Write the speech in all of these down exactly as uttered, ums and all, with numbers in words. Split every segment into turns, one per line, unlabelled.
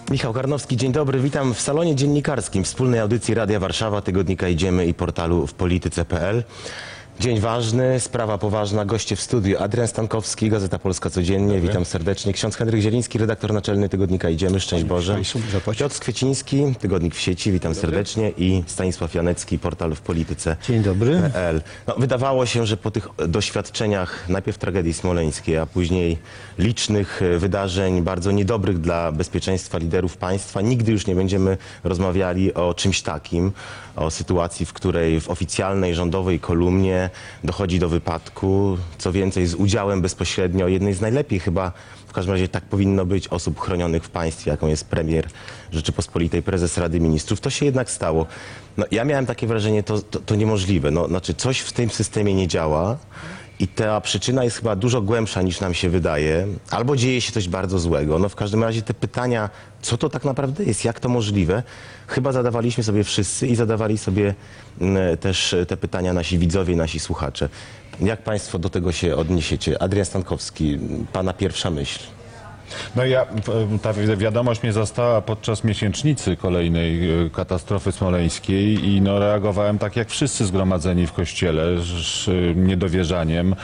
Michał Karnowski, dzień dobry. Witam w salonie dziennikarskim wspólnej audycji Radia Warszawa, tygodnika Idziemy i portalu w polityce kropka p l. Dzień ważny, sprawa poważna. Goście w studiu Adrian Stankowski, Gazeta Polska Codziennie. Dobry. Witam serdecznie. Ksiądz Henryk Zieliński, redaktor naczelny tygodnika Idziemy. Szczęść Boże. Piotr Kwieciński, Tygodnik w sieci. Witam dobry. serdecznie. I Stanisław Janecki, portal w polityce kropka p l. No, wydawało się, że po tych doświadczeniach najpierw tragedii smoleńskiej, a później licznych wydarzeń bardzo niedobrych dla bezpieczeństwa liderów państwa, nigdy już nie będziemy rozmawiali o czymś takim, o sytuacji, w której w oficjalnej rządowej kolumnie dochodzi do wypadku, co więcej z udziałem bezpośrednio jednej z najlepiej chyba, w każdym razie tak powinno być, osób chronionych w państwie, jaką jest premier Rzeczypospolitej, prezes Rady Ministrów. To się jednak stało. No, ja miałem takie wrażenie, to, to, to niemożliwe. No, znaczy coś w tym systemie nie działa i ta przyczyna jest chyba dużo głębsza niż nam się wydaje. Albo dzieje się coś bardzo złego. No w każdym razie te pytania, co to tak naprawdę jest, jak to możliwe, chyba zadawaliśmy sobie wszyscy i zadawali sobie też te pytania nasi widzowie, nasi słuchacze. Jak państwo do tego się odniesiecie? Adrian Stankowski, pana pierwsza myśl.
No ja, ta wiadomość mnie zastała podczas miesięcznicy kolejnej katastrofy smoleńskiej i no, reagowałem tak jak wszyscy zgromadzeni w kościele, z niedowierzaniem,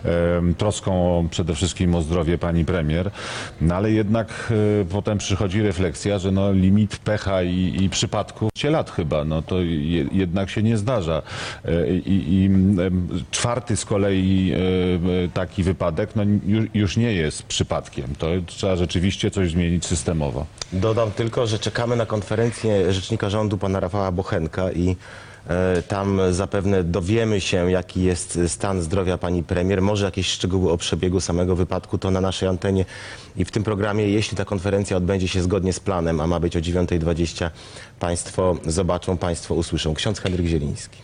troską przede wszystkim o zdrowie pani premier, no ale jednak potem przychodzi refleksja, że no, limit pecha i, i przypadków lat chyba, no to je, jednak się nie zdarza. I, i czwarty z kolei taki wypadek no, już, już nie jest przypadkiem. To trzeba rzeczywiście coś zmienić systemowo.
Dodam tylko, że czekamy na konferencję rzecznika rządu pana Rafała Bochenka i e, tam zapewne dowiemy się, jaki jest stan zdrowia pani premier. Może jakieś szczegóły o przebiegu samego wypadku, to na naszej antenie i w tym programie, jeśli ta konferencja odbędzie się zgodnie z planem, a ma być o dziewiątej dwadzieścia, państwo zobaczą, państwo usłyszą. Ksiądz Henryk Zieliński.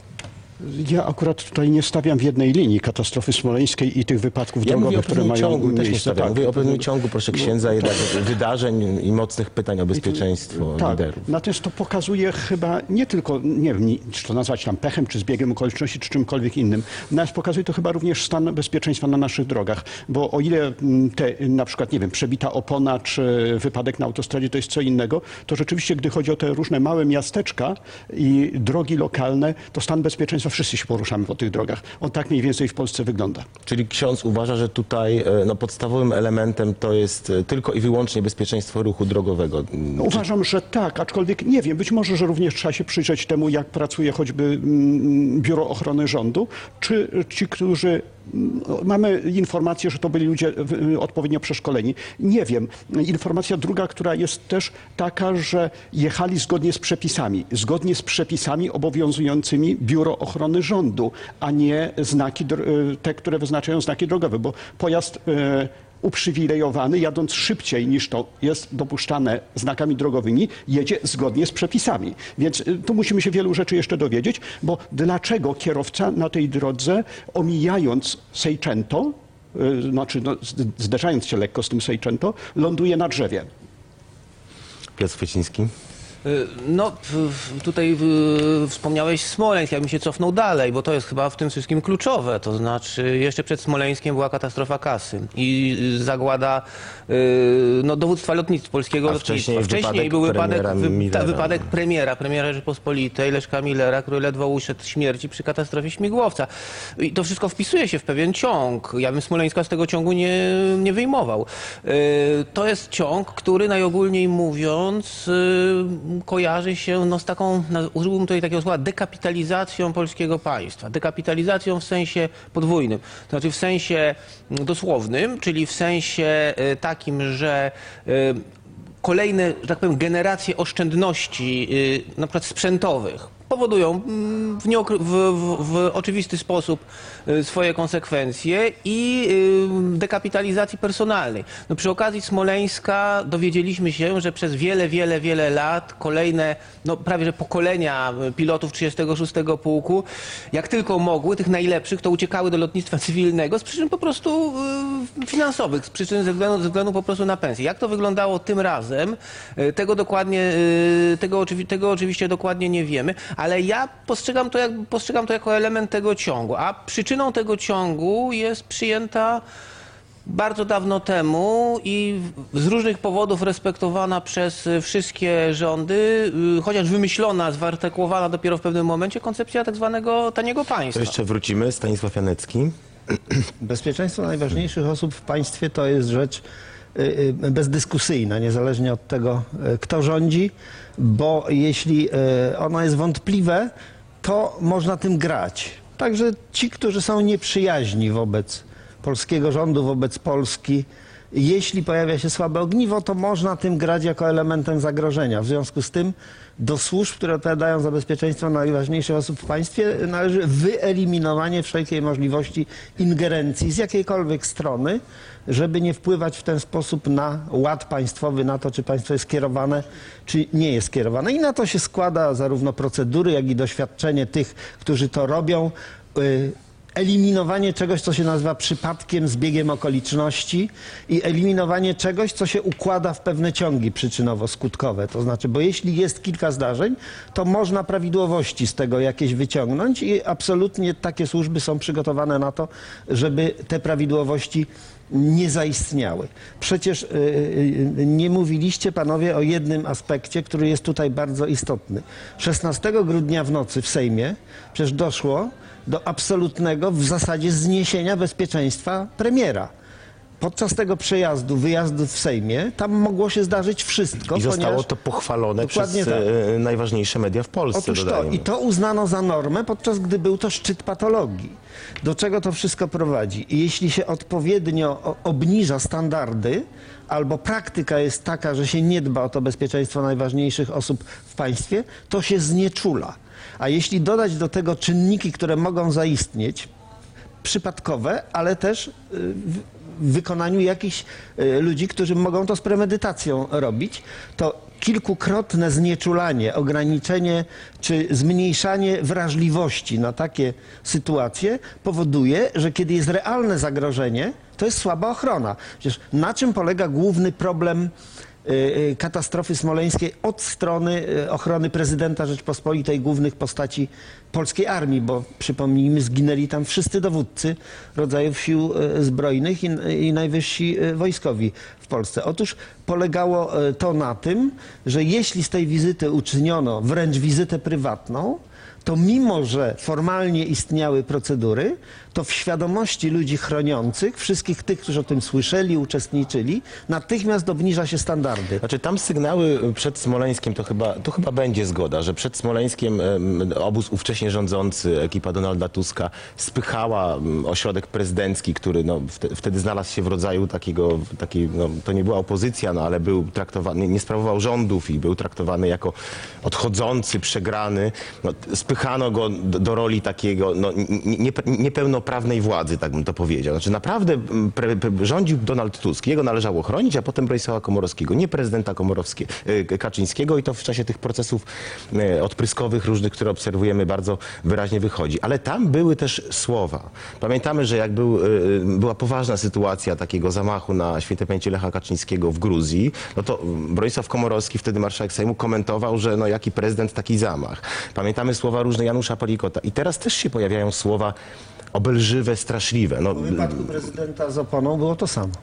Ja akurat tutaj nie stawiam w jednej linii katastrofy smoleńskiej i tych wypadków
ja
drogowych, które mają
ciągu,
miejsce.
też nie stawiam.
Tak.
Mówię o pewnym ciągu, proszę księdza, no, jednak wydarzeń i mocnych pytań o bezpieczeństwo
tak,
liderów.
Natomiast to pokazuje chyba nie tylko, nie wiem, czy to nazwać tam pechem, czy zbiegiem okoliczności, czy czymkolwiek innym. Natomiast pokazuje to chyba również stan bezpieczeństwa na naszych drogach. Bo o ile te, na przykład, nie wiem, przebita opona, czy wypadek na autostradzie to jest co innego, to rzeczywiście, gdy chodzi o te różne małe miasteczka i drogi lokalne, to stan bezpieczeństwa wszyscy się poruszamy po tych drogach. On tak mniej więcej w Polsce wygląda.
Czyli ksiądz uważa, że tutaj no, podstawowym elementem to jest tylko i wyłącznie bezpieczeństwo ruchu drogowego?
No, uważam, że tak, aczkolwiek nie wiem, być może, że również trzeba się przyjrzeć temu, jak pracuje choćby mm, Biuro Ochrony Rządu, czy ci, którzy mamy informację, że to byli ludzie odpowiednio przeszkoleni. Nie wiem. Informacja druga, która jest też taka, że jechali zgodnie z przepisami. Zgodnie z przepisami obowiązującymi Biuro Ochrony Rządu, a nie znaki, te, które wyznaczają znaki drogowe, bo pojazd uprzywilejowany, jadąc szybciej niż to jest dopuszczane znakami drogowymi, jedzie zgodnie z przepisami. Więc tu musimy się wielu rzeczy jeszcze dowiedzieć, bo dlaczego kierowca na tej drodze, omijając Seicento, znaczy no, zderzając się lekko z tym Seicento, ląduje na drzewie?
Piotr Kwieciński.
No, tutaj wspomniałeś Smoleńsk, ja bym się cofnął dalej, bo to jest chyba w tym wszystkim kluczowe. To znaczy, jeszcze przed Smoleńskiem była katastrofa kasy i zagłada no, dowództwa lotnictwa, polskiego
A
lotnictwa.
Wcześniej,
wcześniej
wypadek
był wypadek,
premiera,
ta, wypadek premiera, premiera Rzeczypospolitej, Leszka Millera, który ledwo uszedł śmierci przy katastrofie śmigłowca. I to wszystko wpisuje się w pewien ciąg. Ja bym Smoleńska z tego ciągu nie, nie wyjmował. To jest ciąg, który najogólniej mówiąc kojarzy się no, z taką, użyłbym tutaj takiego słowa, dekapitalizacją polskiego państwa. Dekapitalizacją w sensie podwójnym. To znaczy w sensie dosłownym, czyli w sensie takim, że kolejne, że tak powiem, generacje oszczędności, na przykład sprzętowych, powodują w, w, w, w oczywisty sposób swoje konsekwencje i dekapitalizacji personalnej. No przy okazji Smoleńska dowiedzieliśmy się, że przez wiele, wiele, wiele lat kolejne, no prawie że pokolenia pilotów trzydziestego szóstego Pułku, jak tylko mogły, tych najlepszych, to uciekały do lotnictwa cywilnego z przyczyn po prostu finansowych, z przyczyn ze względu, ze względu po prostu na pensję. Jak to wyglądało tym razem, tego dokładnie, tego, tego oczywiście dokładnie nie wiemy, ale ja postrzegam to, jak, postrzegam to jako element tego ciągu, a przyczyną tego ciągu jest przyjęta Bardzo dawno temu i z różnych powodów respektowana przez wszystkie rządy, y, chociaż wymyślona, zwartykułowana dopiero w pewnym momencie koncepcja tak zwanego taniego
To
państwa.
jeszcze wrócimy. Stanisław Janecki.
Bezpieczeństwo najważniejszych osób w państwie to jest rzecz y, y, bezdyskusyjna, niezależnie od tego, y, kto rządzi, bo jeśli y, ono jest wątpliwe, to można tym grać. Także ci, którzy są nieprzyjaźni wobec polskiego rządu, wobec Polski, jeśli pojawia się słabe ogniwo, to można tym grać jako elementem zagrożenia. W związku z tym do służb, które odpowiadają za bezpieczeństwo najważniejszych osób w państwie, należy wyeliminowanie wszelkiej możliwości ingerencji z jakiejkolwiek strony, żeby nie wpływać w ten sposób na ład państwowy, na to, czy państwo jest kierowane, czy nie jest kierowane. I na to się składa zarówno procedury, jak i doświadczenie tych, którzy to robią. Eliminowanie czegoś, co się nazywa przypadkiem, zbiegiem okoliczności i eliminowanie czegoś, co się układa w pewne ciągi przyczynowo-skutkowe. To znaczy, bo jeśli jest kilka zdarzeń, to można prawidłowości z tego jakieś wyciągnąć i absolutnie takie służby są przygotowane na to, żeby te prawidłowości nie zaistniały. Przecież yy, nie mówiliście panowie o jednym aspekcie, który jest tutaj bardzo istotny. szesnastego grudnia w nocy w Sejmie przecież doszło do absolutnego w zasadzie zniesienia bezpieczeństwa premiera. Podczas tego przejazdu, wyjazdu w Sejmie, tam mogło się zdarzyć wszystko.
I zostało
ponieważ...
to pochwalone przez
Dokładnie tak.
e, najważniejsze media w Polsce.
Otóż to,
dodajmy.
i to uznano za normę, podczas gdy był to szczyt patologii. Do czego to wszystko prowadzi? I jeśli się odpowiednio o- obniża standardy, albo praktyka jest taka, że się nie dba o to bezpieczeństwo najważniejszych osób w państwie, to się znieczula. A jeśli dodać do tego czynniki, które mogą zaistnieć, przypadkowe, ale też w wykonaniu jakichś ludzi, którzy mogą to z premedytacją robić, to kilkukrotne znieczulanie, ograniczenie czy zmniejszanie wrażliwości na takie sytuacje powoduje, że kiedy jest realne zagrożenie, to jest słaba ochrona. Przecież na czym polega główny problem katastrofy smoleńskiej od strony ochrony prezydenta Rzeczpospolitej, głównych postaci polskiej armii, bo przypomnijmy, zginęli tam wszyscy dowódcy rodzajów sił zbrojnych i, i najwyżsi wojskowi w Polsce. Otóż polegało to na tym, że jeśli z tej wizyty uczyniono wręcz wizytę prywatną, to mimo, że formalnie istniały procedury, to w świadomości ludzi chroniących, wszystkich tych, którzy o tym słyszeli, uczestniczyli, natychmiast obniża się standardy.
Znaczy tam sygnały przed Smoleńskiem, to chyba, to chyba będzie zgoda, że przed Smoleńskiem em, obóz ówcześnie rządzący, ekipa Donalda Tuska spychała em, ośrodek prezydencki, który no, wte, wtedy znalazł się w rodzaju takiego, takiej, no, to nie była opozycja, no, ale był traktowany, nie sprawował rządów i był traktowany jako odchodzący, przegrany. No, spychano go do, do roli takiego no, nie, nie, niepełnoprawnej władzy, tak bym to powiedział. Znaczy naprawdę pre, pre, rządził Donald Tusk. Jego należało chronić, a potem Bronisława Komorowskiego, nie prezydenta Komorowskiego, Kaczyńskiego i to w czasie tych procesów odpryskowych różnych, które obserwujemy, bardzo wyraźnie wychodzi. Ale tam były też słowa. Pamiętamy, że jak był, była poważna sytuacja takiego zamachu na świętej pamięci Lecha Kaczyńskiego w Gruzji, no to Bronisław Komorowski, wtedy marszałek Sejmu, komentował, że no jaki prezydent, taki zamach. Pamiętamy słowa różne Janusza Palikota. I teraz też się pojawiają słowa obelżywe, straszliwe. No,
W wypadku prezydenta z oponą było to samo.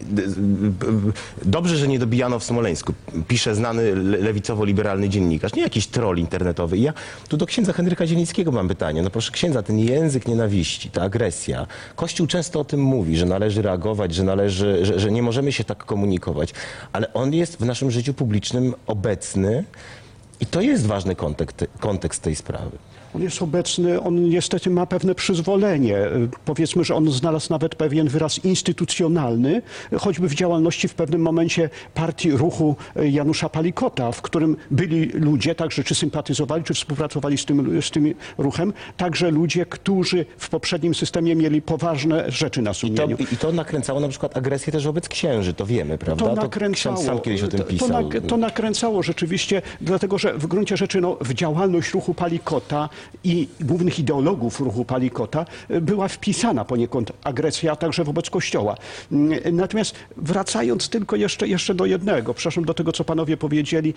dobrze, że nie dobijano w Smoleńsku, pisze znany lewicowo-liberalny dziennikarz, nie jakiś troll internetowy. I ja tu do księdza Henryka Zielińskiego mam pytanie. No proszę księdza, ten język nienawiści, ta agresja. Kościół często o tym mówi, że należy reagować, że należy, że, że nie możemy się tak komunikować, ale on jest w naszym życiu publicznym obecny i to jest ważny kontekst, kontekst tej sprawy.
On jest obecny, on niestety ma pewne przyzwolenie. Powiedzmy, że on znalazł nawet pewien wyraz instytucjonalny, choćby w działalności w pewnym momencie partii ruchu Janusza Palikota, w którym byli ludzie, także czy sympatyzowali, czy współpracowali z tym, z tym ruchem, także ludzie, którzy w poprzednim systemie mieli poważne rzeczy na
I to,
sumieniu.
I to nakręcało na przykład agresję też wobec księży, to wiemy, prawda?
To nakręcało,
ksiądz sam kiedyś o tym
to,
pisał.
to, nak, to nakręcało rzeczywiście, dlatego że w gruncie rzeczy no, w działalność ruchu Palikota i głównych ideologów ruchu Palikota była wpisana poniekąd agresja także wobec Kościoła. Natomiast wracając tylko jeszcze, jeszcze do jednego, przepraszam, do tego, co panowie powiedzieli,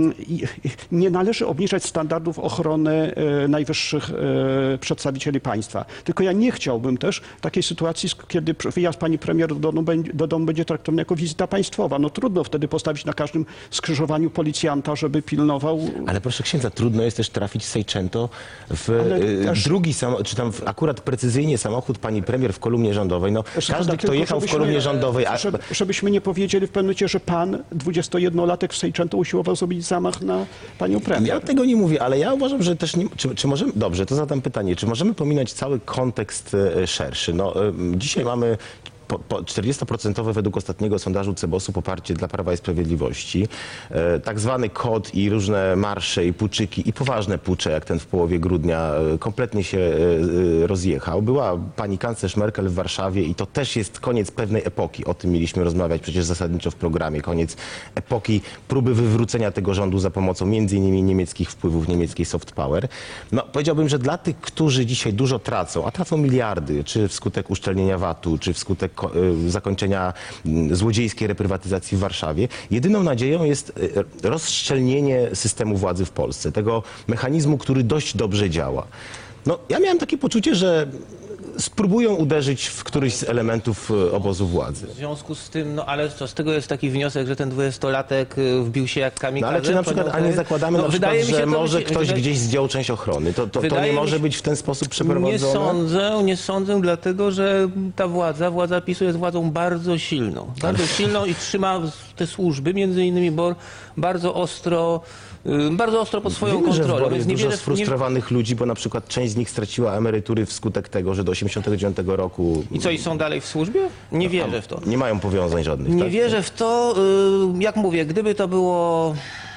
nie należy obniżać standardów ochrony najwyższych przedstawicieli państwa. Tylko ja nie chciałbym też takiej sytuacji, kiedy wyjazd pani premier do domu, do domu będzie traktowany jako wizyta państwowa. No trudno wtedy postawić na każdym skrzyżowaniu policjanta, żeby pilnował.
Ale proszę księdza, trudno jest też trafić Seicento w
Ale
y,
też-
drugi samochód, czy tam w, akurat precyzyjnie samochód pani premier w kolumnie rządowej. No, każdy, kto
Tylko
jechał w
żebyśmy-
kolumnie rządowej, a,
żeby, żebyśmy nie powiedzieli w pewnym momencie, że pan, dwudziestojednolatek w Seicento, usiłował zrobić zamach na panią premier.
ja tego nie mówię, ale ja uważam, że też nie, czy, czy możemy, dobrze, to zadam pytanie, czy możemy pominąć cały kontekst e, szerszy? No, e, dzisiaj mamy po- po- czterdziestoprocentowe według ostatniego sondażu Cebosu poparcie dla Prawa i Sprawiedliwości. E, tak zwany kod i różne marsze i puczyki i poważne pucze, jak ten w połowie grudnia, e, kompletnie się e, e, rozjechał. Była pani kanclerz Merkel w Warszawie i to też jest koniec pewnej epoki. O tym mieliśmy rozmawiać przecież zasadniczo w programie. Koniec epoki próby wywrócenia tego rządu za pomocą między innymi niemieckich wpływów, niemieckiej soft power. No, powiedziałbym, że dla tych, którzy dzisiaj dużo tracą, a tracą miliardy, czy wskutek uszczelnienia V A T-u, czy wskutek ko- y, zakończenia mm, złodziejskiej reprywatyzacji w Warszawie, jedyną nadzieją jest y, rozszczelnienie systemu władzy w Polsce, tego mechanizmu, który dość dobrze działa. No, ja miałem takie poczucie, że spróbują uderzyć w któryś z elementów y, obozu władzy.
W związku z tym, no ale co, z tego jest taki wniosek, że ten dwudziestolatek y, wbił się jak
No
kamikadze?
ale czy na przykład, a nie zakładamy
No,
na przykład,
wydaje mi się,
że
to
może
wydaje-
ktoś
wydaje-
gdzieś zdjął część ochrony? To, to, to
Wydaje
nie
mi
może
się-
być w ten sposób
Nie
przeprowadzone?
sądzę, nie sądzę, dlatego że ta władza, władza PiSu jest władzą bardzo silną. Bardzo silną i trzyma te służby, między innymi B O R, bardzo ostro, y, bardzo ostro pod swoją
Wiemy, że w
kontrolą.
Bory
Więc
jest
nie
dużo
wierzę, w- nie,
sfrustrowanych ludzi, bo na przykład część z nich straciła emerytury wskutek tego, że do osiemdziesiątego dziewiątego roku
I co, i są dalej w służbie? Nie wierzę w to.
nie mają powiązań żadnych.
Nie
tak?
wierzę w to, y, jak mówię, gdyby to było...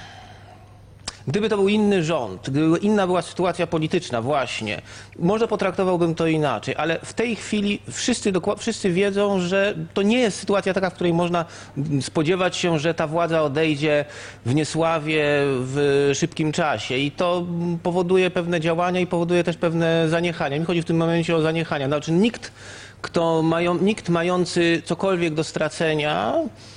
Gdyby to był inny rząd, gdyby inna była sytuacja polityczna właśnie, może potraktowałbym to inaczej, ale w tej chwili wszyscy, dokła- wszyscy wiedzą, że to nie jest sytuacja taka, w której można spodziewać się, że ta władza odejdzie w niesławie w szybkim czasie i to powoduje pewne działania i powoduje też pewne zaniechania. Mi chodzi w tym momencie o zaniechania. Znaczy nikt, kto mają, nikt mający cokolwiek do stracenia,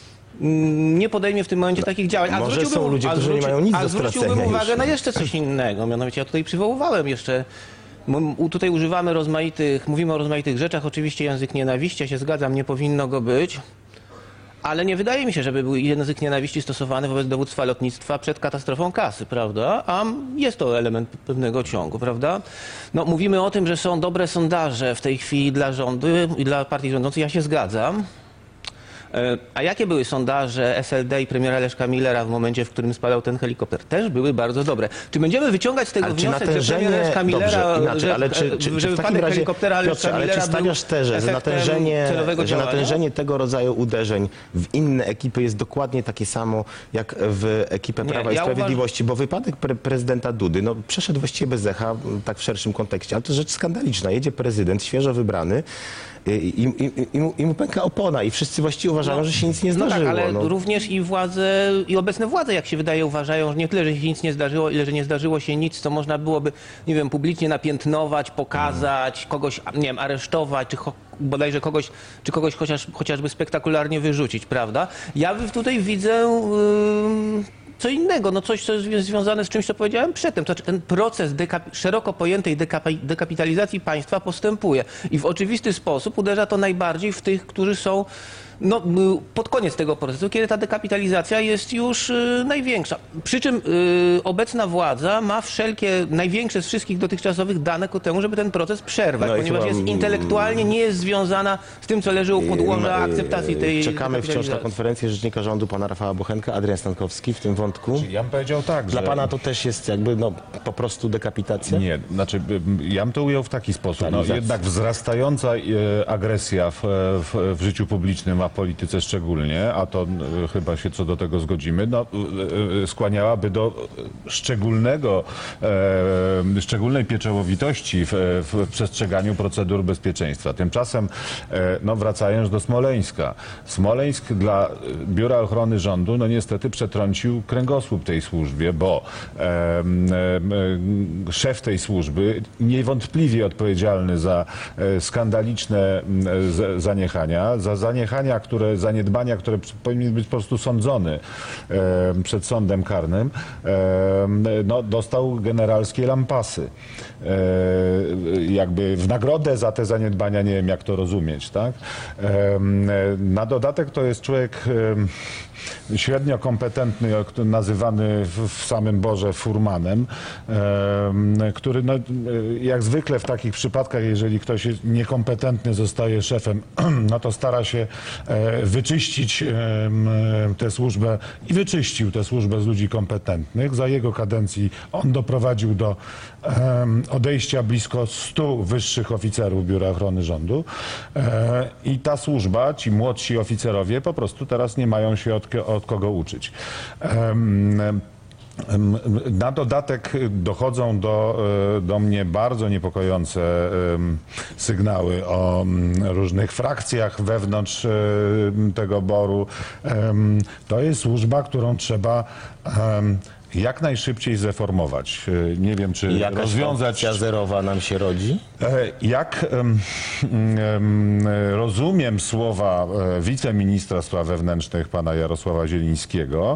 nie podejmie w tym momencie takich działań. A
może
zwróciłbym-
są ludzie,
a
którzy nie
zwróci-
mają nic
a
do
zwróciłbym
stracenia
uwagę
już.
na jeszcze coś innego. Mianowicie ja tutaj przywoływałem jeszcze, m- u- tutaj używamy rozmaitych, mówimy o rozmaitych rzeczach. Oczywiście język nienawiści, ja się zgadzam, nie powinno go być. Ale nie wydaje mi się, żeby był język nienawiści stosowany wobec dowództwa lotnictwa przed katastrofą kasy, prawda? A jest to element pewnego ciągu, prawda? No, mówimy o tym, że są dobre sondaże w tej chwili dla rządu i dla partii rządzącej. Ja się zgadzam. E, A jakie były sondaże S L D i premiera Leszka Millera w momencie, w którym spadał ten helikopter? Też były bardzo dobre. Czy będziemy wyciągać z tego
Ale czy
wniosek, że
natężenie,
premier Leszka Millera,
dobrze, inaczej,
że,
ale czy, czy, czy
że
w
wypadek
takim razie,
helikoptera Leszka
Piotrze, ale
Millera
czy stawiasz
był
tezę, że
efektem
natężenie,
celowego
że
działania?
natężenie tego rodzaju uderzeń w inne ekipy jest dokładnie takie samo, jak w ekipę
Nie,
Prawa i
ja
Sprawiedliwości, bo wypadek pre prezydenta Dudy no, przeszedł właściwie bez echa, tak w szerszym kontekście, ale to rzecz skandaliczna. Jedzie prezydent, świeżo wybrany, i, i, i, i, mu, i mu pęka opona i wszyscy właściwie uważają,
No,
że się nic nie
No
zdarzyło.
tak, ale
no.
również i władze, i obecne władze, jak się wydaje, uważają, że nie tyle, że się nic nie zdarzyło, ile że nie zdarzyło się nic, co można byłoby, nie wiem, publicznie napiętnować, pokazać, kogoś, nie wiem, aresztować, czy cho- bodajże kogoś, czy kogoś chociaż, chociażby spektakularnie wyrzucić, prawda? Ja tutaj widzę yy, co innego, no coś, co jest związane z czymś, co powiedziałem przedtem. To znaczy ten proces dekap- szeroko pojętej dekapi- dekapitalizacji państwa postępuje i w oczywisty sposób uderza to najbardziej w tych, którzy są no, y, pod koniec tego procesu, kiedy ta dekapitalizacja jest już y, największa. Przy czym y, obecna władza ma wszelkie, największe z wszystkich dotychczasowych dane ku temu, żeby ten proces przerwać,
No i
ponieważ
chyba,
jest
mm,
intelektualnie nie jest związana z tym, co leży u podłoża
Yy,
akceptacji tej
Czekamy wciąż na
dekapitalizacji.
konferencję rzecznika rządu pana Rafała Bochenka, Adrian Stankowski w tym wątku.
Ja bym powiedział tak,
Dla
że...
pana to też jest jakby no, po prostu dekapitacja?
Nie, znaczy y, ja bym to ujął w taki sposób. No,
Stalizacja.
jednak wzrastająca e, agresja w, w, w życiu publicznym, a a w polityce szczególnie, a to y, chyba się co do tego zgodzimy, no, y, y, skłaniałaby do szczególnego, e, szczególnej pieczołowitości w, w przestrzeganiu procedur bezpieczeństwa. Tymczasem, e, no, wracając do Smoleńska. Smoleńsk dla Biura Ochrony Rządu, no niestety przetrącił kręgosłup tej służbie, bo e, e, szef tej służby, niewątpliwie odpowiedzialny za e, skandaliczne e, z, zaniechania, za zaniechania, które, zaniedbania, które powinien być po prostu sądzony e, przed sądem karnym, e, no, dostał generalskie lampasy. E, jakby w nagrodę za te zaniedbania, nie wiem jak to rozumieć, tak? E, na dodatek to jest człowiek e, średnio kompetentny, nazywany w, w samym Boże furmanem, e, który no, jak zwykle w takich przypadkach, jeżeli ktoś jest niekompetentny, zostaje szefem, no to stara się e, wyczyścić e, tę służbę i wyczyścił tę służbę z ludzi kompetentnych. Za jego kadencji on doprowadził do e, odejścia blisko stu wyższych oficerów Biura Ochrony Rządu e, i ta służba, ci młodsi oficerowie po prostu teraz nie mają się od, od kogo uczyć. E, Na dodatek dochodzą do, do mnie bardzo niepokojące sygnały o różnych frakcjach wewnątrz tego boru. To jest służba, którą trzeba jak najszybciej zreformować. Nie wiem, czy
Jakaś
rozwiązać...
opcja zerowa nam się rodzi?
Jak um, um, rozumiem słowa wiceministra spraw wewnętrznych pana Jarosława Zielińskiego,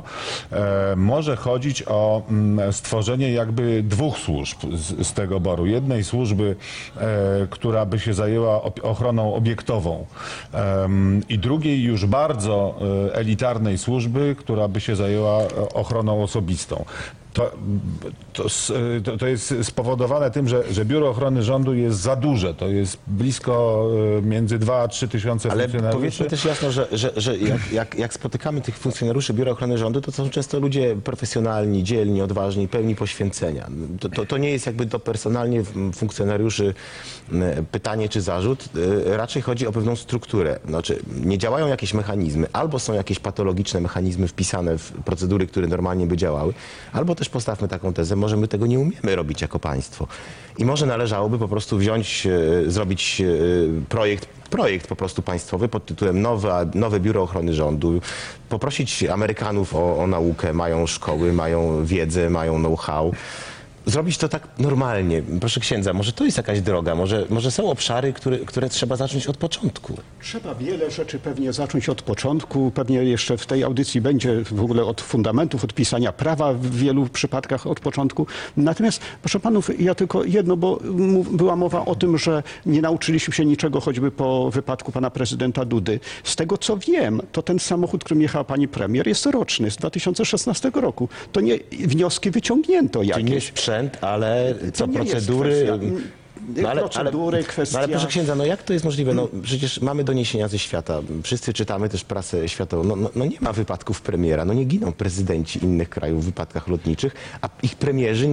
e, może chodzić o um, stworzenie jakby dwóch służb z, z tego boru. Jednej służby, e, która by się zajęła op ochroną obiektową e, i drugiej już bardzo e, elitarnej służby, która by się zajęła ochroną osobistą. To, to, to jest spowodowane tym, że, że Biuro Ochrony Rządu jest za duże. To jest blisko między dwa a trzy tysiące
Ale
funkcjonariuszy.
powiedzmy też jasno, że, że, że jak, jak, jak spotykamy tych funkcjonariuszy Biura Ochrony Rządu, to są często ludzie profesjonalni, dzielni, odważni, pełni poświęcenia. To, to, to nie jest jakby do personalnie funkcjonariuszy pytanie czy zarzut. Raczej chodzi o pewną strukturę. Znaczy, nie działają jakieś mechanizmy, albo są jakieś patologiczne mechanizmy wpisane w procedury, które normalnie by działały, albo też postawmy taką tezę, może my tego nie umiemy robić jako państwo. I może należałoby po prostu wziąć, e, zrobić e, projekt, projekt po prostu państwowy pod tytułem Nowe, nowe Biuro Ochrony Rządu, poprosić Amerykanów o, o naukę, mają szkoły, mają wiedzę, mają know-how. Zrobić to tak normalnie. Proszę księdza, może to jest jakaś droga, może, może są obszary, które, które trzeba zacząć od początku.
Trzeba wiele rzeczy pewnie zacząć od początku. Pewnie jeszcze w tej audycji będzie w ogóle od fundamentów, od pisania prawa w wielu przypadkach od początku. Natomiast, proszę panów, ja tylko jedno, bo była mowa o tym, że nie nauczyliśmy się niczego choćby po wypadku pana prezydenta Dudy. Z tego co wiem, to ten samochód, którym jechała pani premier, jest roczny, z dwa tysiące szesnastego roku. To nie wnioski wyciągnięto jakieś.
Czyli nie sprzęt, ale co
nie jest
procedury...
kwestia-
No ale,
procedury,
ale,
kwestia...
no ale proszę księdza, no jak to jest możliwe? No przecież mamy doniesienia ze świata, wszyscy czytamy też prasę światową. No, no, no nie ma wypadków premiera, no nie giną prezydenci innych krajów w wypadkach lotniczych, a ich premierzy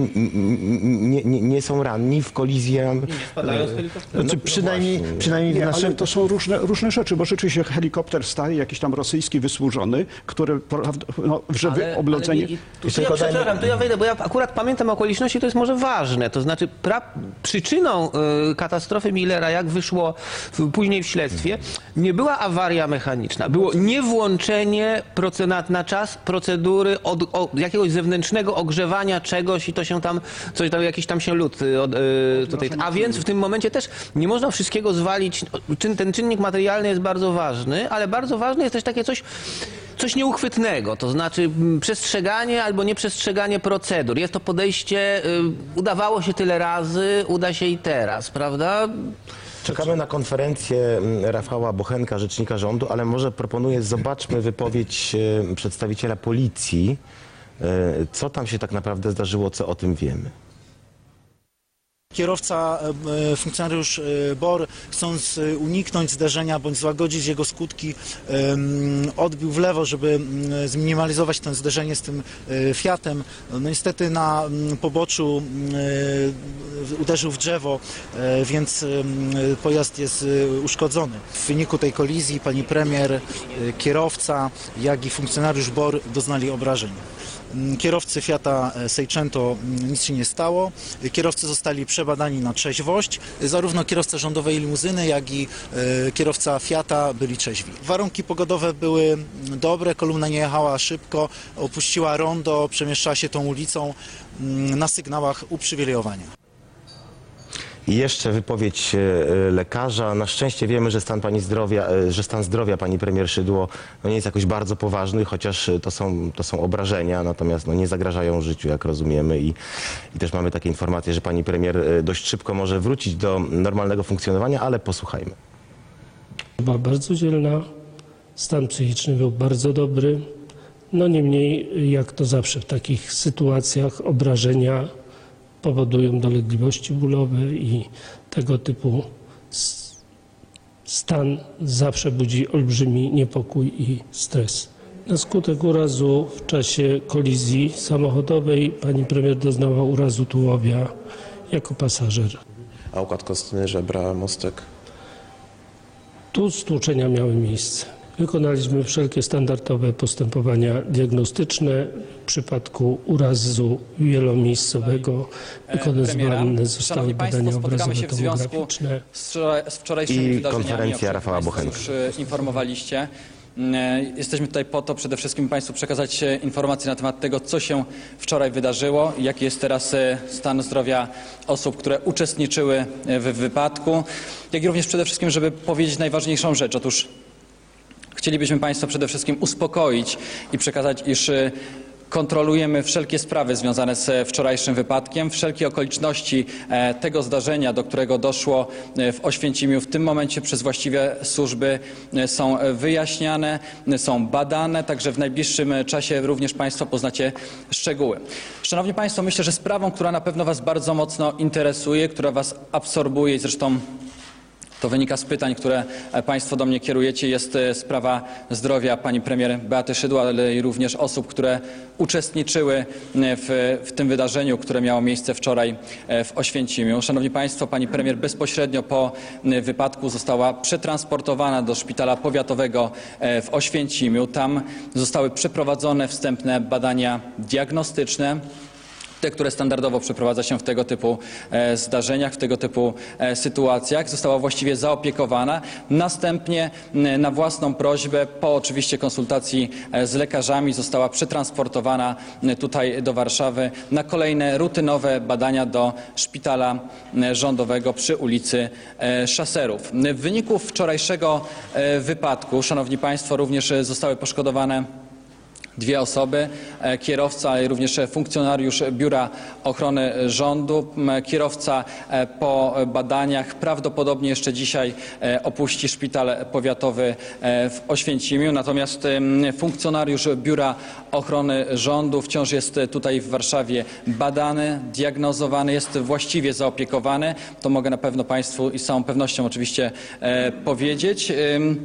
nie, nie, nie są ranni w kolizjach.
Nie spadają z helikoptera.
Znaczy, przynajmniej, przynajmniej w
Nie,
naszym...
ale to są różne, różne rzeczy, bo rzeczywiście helikopter stary, jakiś tam rosyjski wysłużony, który, no, że wy, oblodzenie...
Ale, tu, tu ja przepraszam, tu ja wejdę, bo ja akurat pamiętam okoliczności, to jest może ważne. To znaczy pra, przyczyną y, katastrofy Millera, jak wyszło w, później w śledztwie, nie była awaria mechaniczna. Było niewłączenie na, na czas procedury od, od jakiegoś zewnętrznego ogrzewania czegoś i to się tam, coś tam, jakiś tam się lód y, od, y, tutaj. A więc w tym momencie też nie można wszystkiego zwalić. Czyn, ten czynnik materialny jest bardzo ważny, ale bardzo ważne jest też takie coś, coś nieuchwytnego, to znaczy przestrzeganie albo nieprzestrzeganie procedur. Jest to podejście, y, udawało się tyle razy, uda się i teraz, prawda?
Czekamy na konferencję Rafała Bochenka, rzecznika rządu, ale może proponuję, zobaczmy wypowiedź e, przedstawiciela policji. E, co tam się tak naprawdę zdarzyło, co o tym wiemy?
Kierowca, funkcjonariusz BOR, chcąc uniknąć zdarzenia bądź złagodzić jego skutki, odbił w lewo, żeby zminimalizować to zderzenie z tym Fiatem. No niestety na poboczu uderzył w drzewo, więc pojazd jest uszkodzony. W wyniku tej kolizji pani premier, kierowca, jak i funkcjonariusz BOR doznali obrażeń. Kierowcy Fiata Seicento nic się nie stało. Kierowcy zostali przebadani na trzeźwość. Zarówno kierowca rządowej limuzyny, jak i kierowca Fiata byli trzeźwi. Warunki pogodowe były dobre, kolumna nie jechała szybko, opuściła rondo, przemieszczała się tą ulicą na sygnałach uprzywilejowania.
I jeszcze wypowiedź lekarza. Na szczęście wiemy, że stan pani zdrowia, że stan zdrowia pani premier Szydło no nie jest jakoś bardzo poważny, chociaż to są, to są obrażenia, natomiast no nie zagrażają życiu, jak rozumiemy. I, I też mamy takie informacje, że pani premier dość szybko może wrócić do normalnego funkcjonowania, ale posłuchajmy.
Była bardzo dzielna, stan psychiczny był bardzo dobry. No niemniej, jak to zawsze w takich sytuacjach, obrażenia powodują dolegliwości bólowe i tego typu stan zawsze budzi olbrzymi niepokój i stres. Na skutek urazu w czasie kolizji samochodowej pani premier doznała urazu tułowia jako pasażer.
A układ kostny, żebra, mostek?
Tu stłuczenia miały miejsce. Wykonaliśmy wszelkie standardowe postępowania diagnostyczne. W przypadku urazu wielomiejscowego wykonywane zostały badania obrazowo-tomograficzne.
Z wczorajszymi
I
wydarzeniami,
konferencja Rafała Bochenka.
Już informowaliście. Jesteśmy tutaj po to przede wszystkim Państwu przekazać informacje na temat tego, co się wczoraj wydarzyło, jaki jest teraz stan zdrowia osób, które uczestniczyły w wypadku, jak i również przede wszystkim, żeby powiedzieć najważniejszą rzecz. Otóż chcielibyśmy Państwa przede wszystkim uspokoić i przekazać, iż kontrolujemy wszelkie sprawy związane z wczorajszym wypadkiem. Wszelkie okoliczności tego zdarzenia, do którego doszło w Oświęcimiu w tym momencie przez właściwe służby są wyjaśniane, są badane, także w najbliższym czasie również Państwo poznacie szczegóły. Szanowni Państwo, myślę, że sprawą, która na pewno Was bardzo mocno interesuje, która Was absorbuje i zresztą to wynika z pytań, które Państwo do mnie kierujecie, jest sprawa zdrowia pani premier Beaty Szydło, ale i również osób, które uczestniczyły w, w tym wydarzeniu, które miało miejsce wczoraj w Oświęcimiu. Szanowni Państwo, pani premier bezpośrednio po wypadku została przetransportowana do szpitala powiatowego w Oświęcimiu. Tam zostały przeprowadzone wstępne badania diagnostyczne, te, które standardowo przeprowadza się w tego typu e, zdarzeniach, w tego typu e, sytuacjach. Została właściwie zaopiekowana. Następnie e, na własną prośbę, po oczywiście konsultacji e, z lekarzami, została przetransportowana e, tutaj do Warszawy na kolejne rutynowe badania do szpitala e, rządowego przy ulicy e, Szaserów. W wyniku wczorajszego e, wypadku, szanowni państwo, również e, zostały poszkodowane dwie osoby, kierowca, ale również funkcjonariusz Biura Ochrony Rządu. Kierowca po badaniach prawdopodobnie jeszcze dzisiaj opuści szpital powiatowy w Oświęcimiu, natomiast funkcjonariusz Biura Ochrony Rządu wciąż jest tutaj w Warszawie badany, diagnozowany, jest właściwie zaopiekowany. To mogę na pewno Państwu i z całą pewnością oczywiście powiedzieć.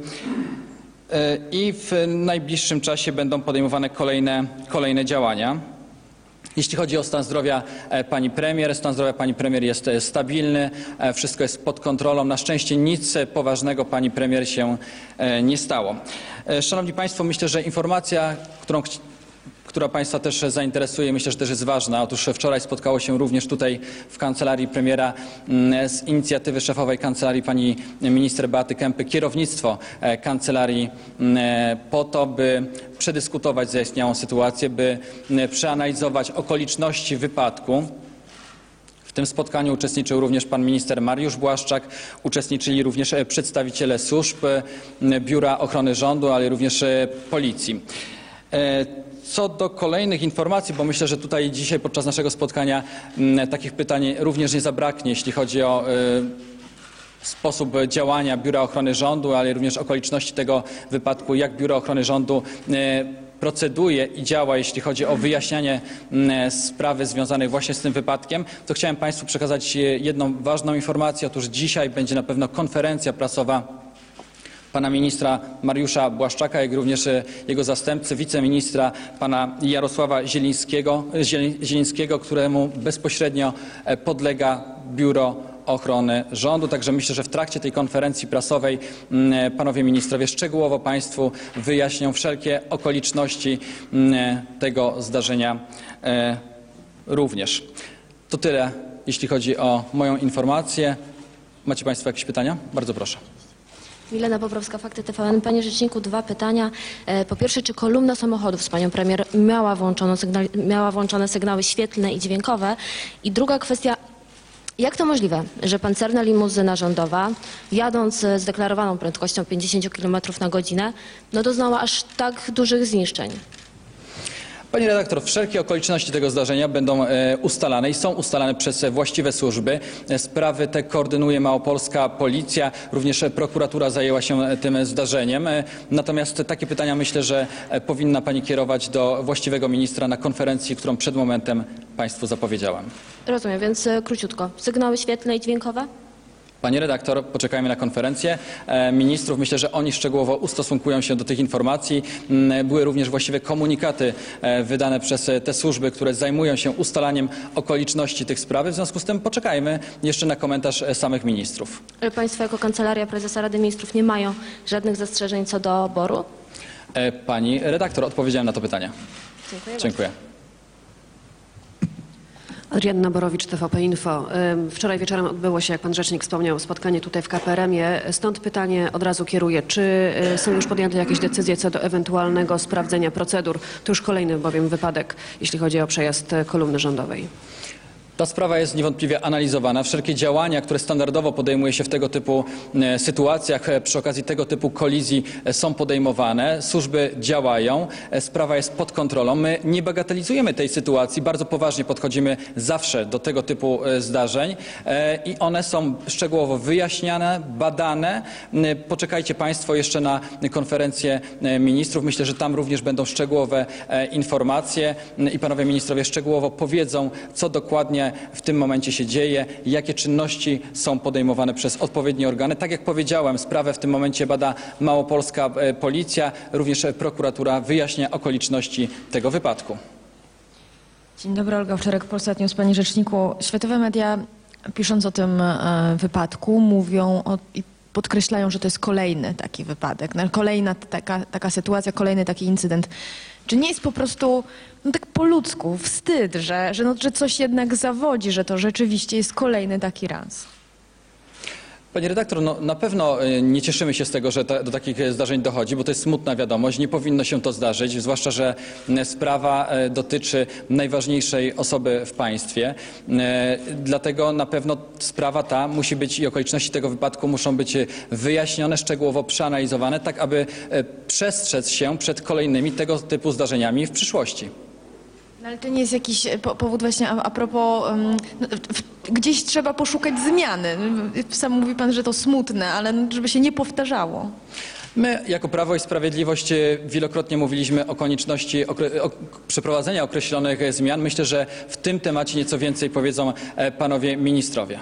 I w najbliższym czasie będą podejmowane kolejne, kolejne działania. Jeśli chodzi o stan zdrowia pani premier, stan zdrowia pani premier jest stabilny, wszystko jest pod kontrolą. Na szczęście nic poważnego pani premier się nie stało. Szanowni Państwo, myślę, że informacja, którą która Państwa też zainteresuje, myślę, że też jest ważna. Otóż wczoraj spotkało się również tutaj w kancelarii premiera z inicjatywy szefowej kancelarii pani minister Beaty Kempy kierownictwo kancelarii po to, by przedyskutować zaistniałą sytuację, by przeanalizować okoliczności wypadku. W tym spotkaniu uczestniczył również pan minister Mariusz Błaszczak, uczestniczyli również przedstawiciele służb, Biura Ochrony Rządu, ale również policji. Co do kolejnych informacji, bo myślę, że tutaj dzisiaj podczas naszego spotkania m, takich pytań również nie zabraknie, jeśli chodzi o y, sposób działania Biura Ochrony Rządu, ale również okoliczności tego wypadku, jak Biuro Ochrony Rządu y, proceduje i działa, jeśli chodzi o wyjaśnianie mm, sprawy związanych właśnie z tym wypadkiem, to chciałem Państwu przekazać jedną ważną informację. Otóż dzisiaj będzie na pewno konferencja prasowa pana ministra Mariusza Błaszczaka, jak również jego zastępcy, wiceministra pana Jarosława Zielińskiego, Zielińskiego, któremu bezpośrednio podlega Biuro Ochrony Rządu. Także myślę, że w trakcie tej konferencji prasowej panowie ministrowie szczegółowo Państwu wyjaśnią wszelkie okoliczności tego zdarzenia również. To tyle, jeśli chodzi o moją informację. Macie Państwo jakieś pytania? Bardzo proszę.
Milena Bobrowska, Fakty T V N. Panie Rzeczniku, dwa pytania. Po pierwsze, czy kolumna samochodów z Panią Premier miała, włączono sygnał, miała włączone sygnały świetlne i dźwiękowe? I druga kwestia, jak to możliwe, że pancerna limuzyna rządowa, jadąc z deklarowaną prędkością pięćdziesiąt kilometrów na godzinę, no doznała aż tak dużych zniszczeń?
Pani redaktor, wszelkie okoliczności tego zdarzenia będą e, ustalane i są ustalane przez właściwe służby. Sprawy te koordynuje Małopolska Policja, również prokuratura zajęła się tym zdarzeniem. E, natomiast takie pytania myślę, że e, powinna Pani kierować do właściwego ministra na konferencji, którą przed momentem Państwu zapowiedziałam.
Rozumiem, więc e, króciutko. Sygnały świetlne i dźwiękowe?
Pani redaktor, poczekajmy na konferencję ministrów. Myślę, że oni szczegółowo ustosunkują się do tych informacji. Były również właściwe komunikaty wydane przez te służby, które zajmują się ustalaniem okoliczności tych spraw. W związku z tym poczekajmy jeszcze na komentarz samych ministrów.
Ale Państwo jako Kancelaria Prezesa Rady Ministrów nie mają żadnych zastrzeżeń co do boru?
Pani redaktor, odpowiedziałem na to pytanie.
Dziękuję.
Dziękuję.
Adrianna Borowicz, T V P Info. Wczoraj wieczorem odbyło się, jak pan rzecznik wspomniał, spotkanie tutaj w K P R M ie. Stąd pytanie od razu kieruję. Czy są już podjęte jakieś decyzje co do ewentualnego sprawdzenia procedur? To już kolejny bowiem wypadek, jeśli chodzi o przejazd kolumny rządowej.
Ta sprawa jest niewątpliwie analizowana. Wszelkie działania, które standardowo podejmuje się w tego typu e, sytuacjach, e, przy okazji tego typu kolizji e, są podejmowane. Służby działają. E, sprawa jest pod kontrolą. My nie bagatelizujemy tej sytuacji. Bardzo poważnie podchodzimy zawsze do tego typu e, zdarzeń e, i one są szczegółowo wyjaśniane, badane. E, poczekajcie Państwo jeszcze na konferencję e, ministrów. Myślę, że tam również będą szczegółowe e, informacje e, i panowie ministrowie szczegółowo powiedzą, co dokładnie w tym momencie się dzieje, jakie czynności są podejmowane przez odpowiednie organy. Tak jak powiedziałem, sprawę w tym momencie bada Małopolska Policja, również prokuratura wyjaśnia okoliczności tego wypadku.
Dzień dobry, Olga Wczorek, Polsat News. Panie Rzeczniku, światowe media, pisząc o tym e, wypadku, mówią o, i podkreślają, że to jest kolejny taki wypadek, kolejna taka, taka sytuacja, kolejny taki incydent. Czy nie jest po prostu no tak po ludzku wstyd, że, że, no, że coś jednak zawodzi, że to rzeczywiście jest kolejny taki raz?
Pani redaktor, no, na pewno nie cieszymy się z tego, że ta, do takich zdarzeń dochodzi, bo to jest smutna wiadomość. Nie powinno się to zdarzyć, zwłaszcza że sprawa dotyczy najważniejszej osoby w państwie. Dlatego na pewno sprawa ta musi być i okoliczności tego wypadku muszą być wyjaśnione, szczegółowo przeanalizowane, tak aby przestrzec się przed kolejnymi tego typu zdarzeniami w przyszłości.
No, ale to nie jest jakiś powód właśnie a, a propos, um, no, w, gdzieś trzeba poszukać zmiany. Sam mówi pan, że to smutne, ale żeby się nie powtarzało.
My jako Prawo i Sprawiedliwość wielokrotnie mówiliśmy o konieczności okre o przeprowadzenia określonych zmian. Myślę, że w tym temacie nieco więcej powiedzą panowie ministrowie.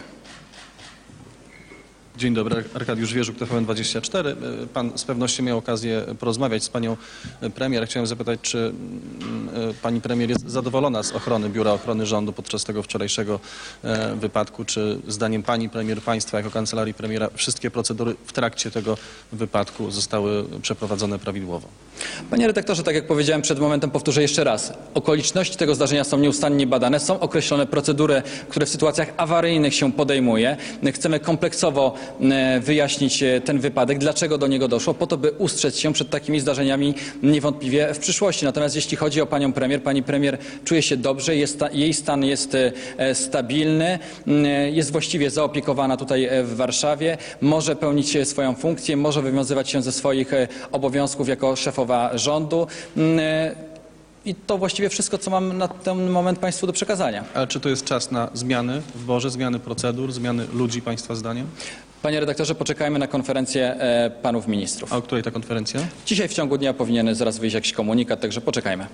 Dzień dobry, Arkadiusz Wierzuk, T V N dwadzieścia cztery. Pan z pewnością miał okazję porozmawiać z panią premier. Chciałem zapytać, czy pani premier jest zadowolona z ochrony Biura Ochrony Rządu podczas tego wczorajszego wypadku? Czy zdaniem pani premier państwa jako kancelarii premiera wszystkie procedury w trakcie tego wypadku zostały przeprowadzone prawidłowo?
Panie redaktorze, tak jak powiedziałem przed momentem, powtórzę jeszcze raz. Okoliczności tego zdarzenia są nieustannie badane. Są określone procedury, które w sytuacjach awaryjnych się podejmuje. Chcemy kompleksowo wyjaśnić ten wypadek, dlaczego do niego doszło, po to, by ustrzec się przed takimi zdarzeniami niewątpliwie w przyszłości. Natomiast jeśli chodzi o panią premier, pani premier czuje się dobrze, jest, jej stan jest stabilny, jest właściwie zaopiekowana tutaj w Warszawie, może pełnić swoją funkcję, może wywiązywać się ze swoich obowiązków jako szefowa rządu. I to właściwie wszystko, co mam na ten moment państwu do przekazania.
Ale czy to jest czas na zmiany w borze, zmiany procedur, zmiany ludzi państwa zdaniem?
Panie redaktorze, poczekajmy na konferencję e, panów ministrów.
A o której ta konferencja?
Dzisiaj w ciągu dnia powinien zaraz wyjść jakiś komunikat, także poczekajmy.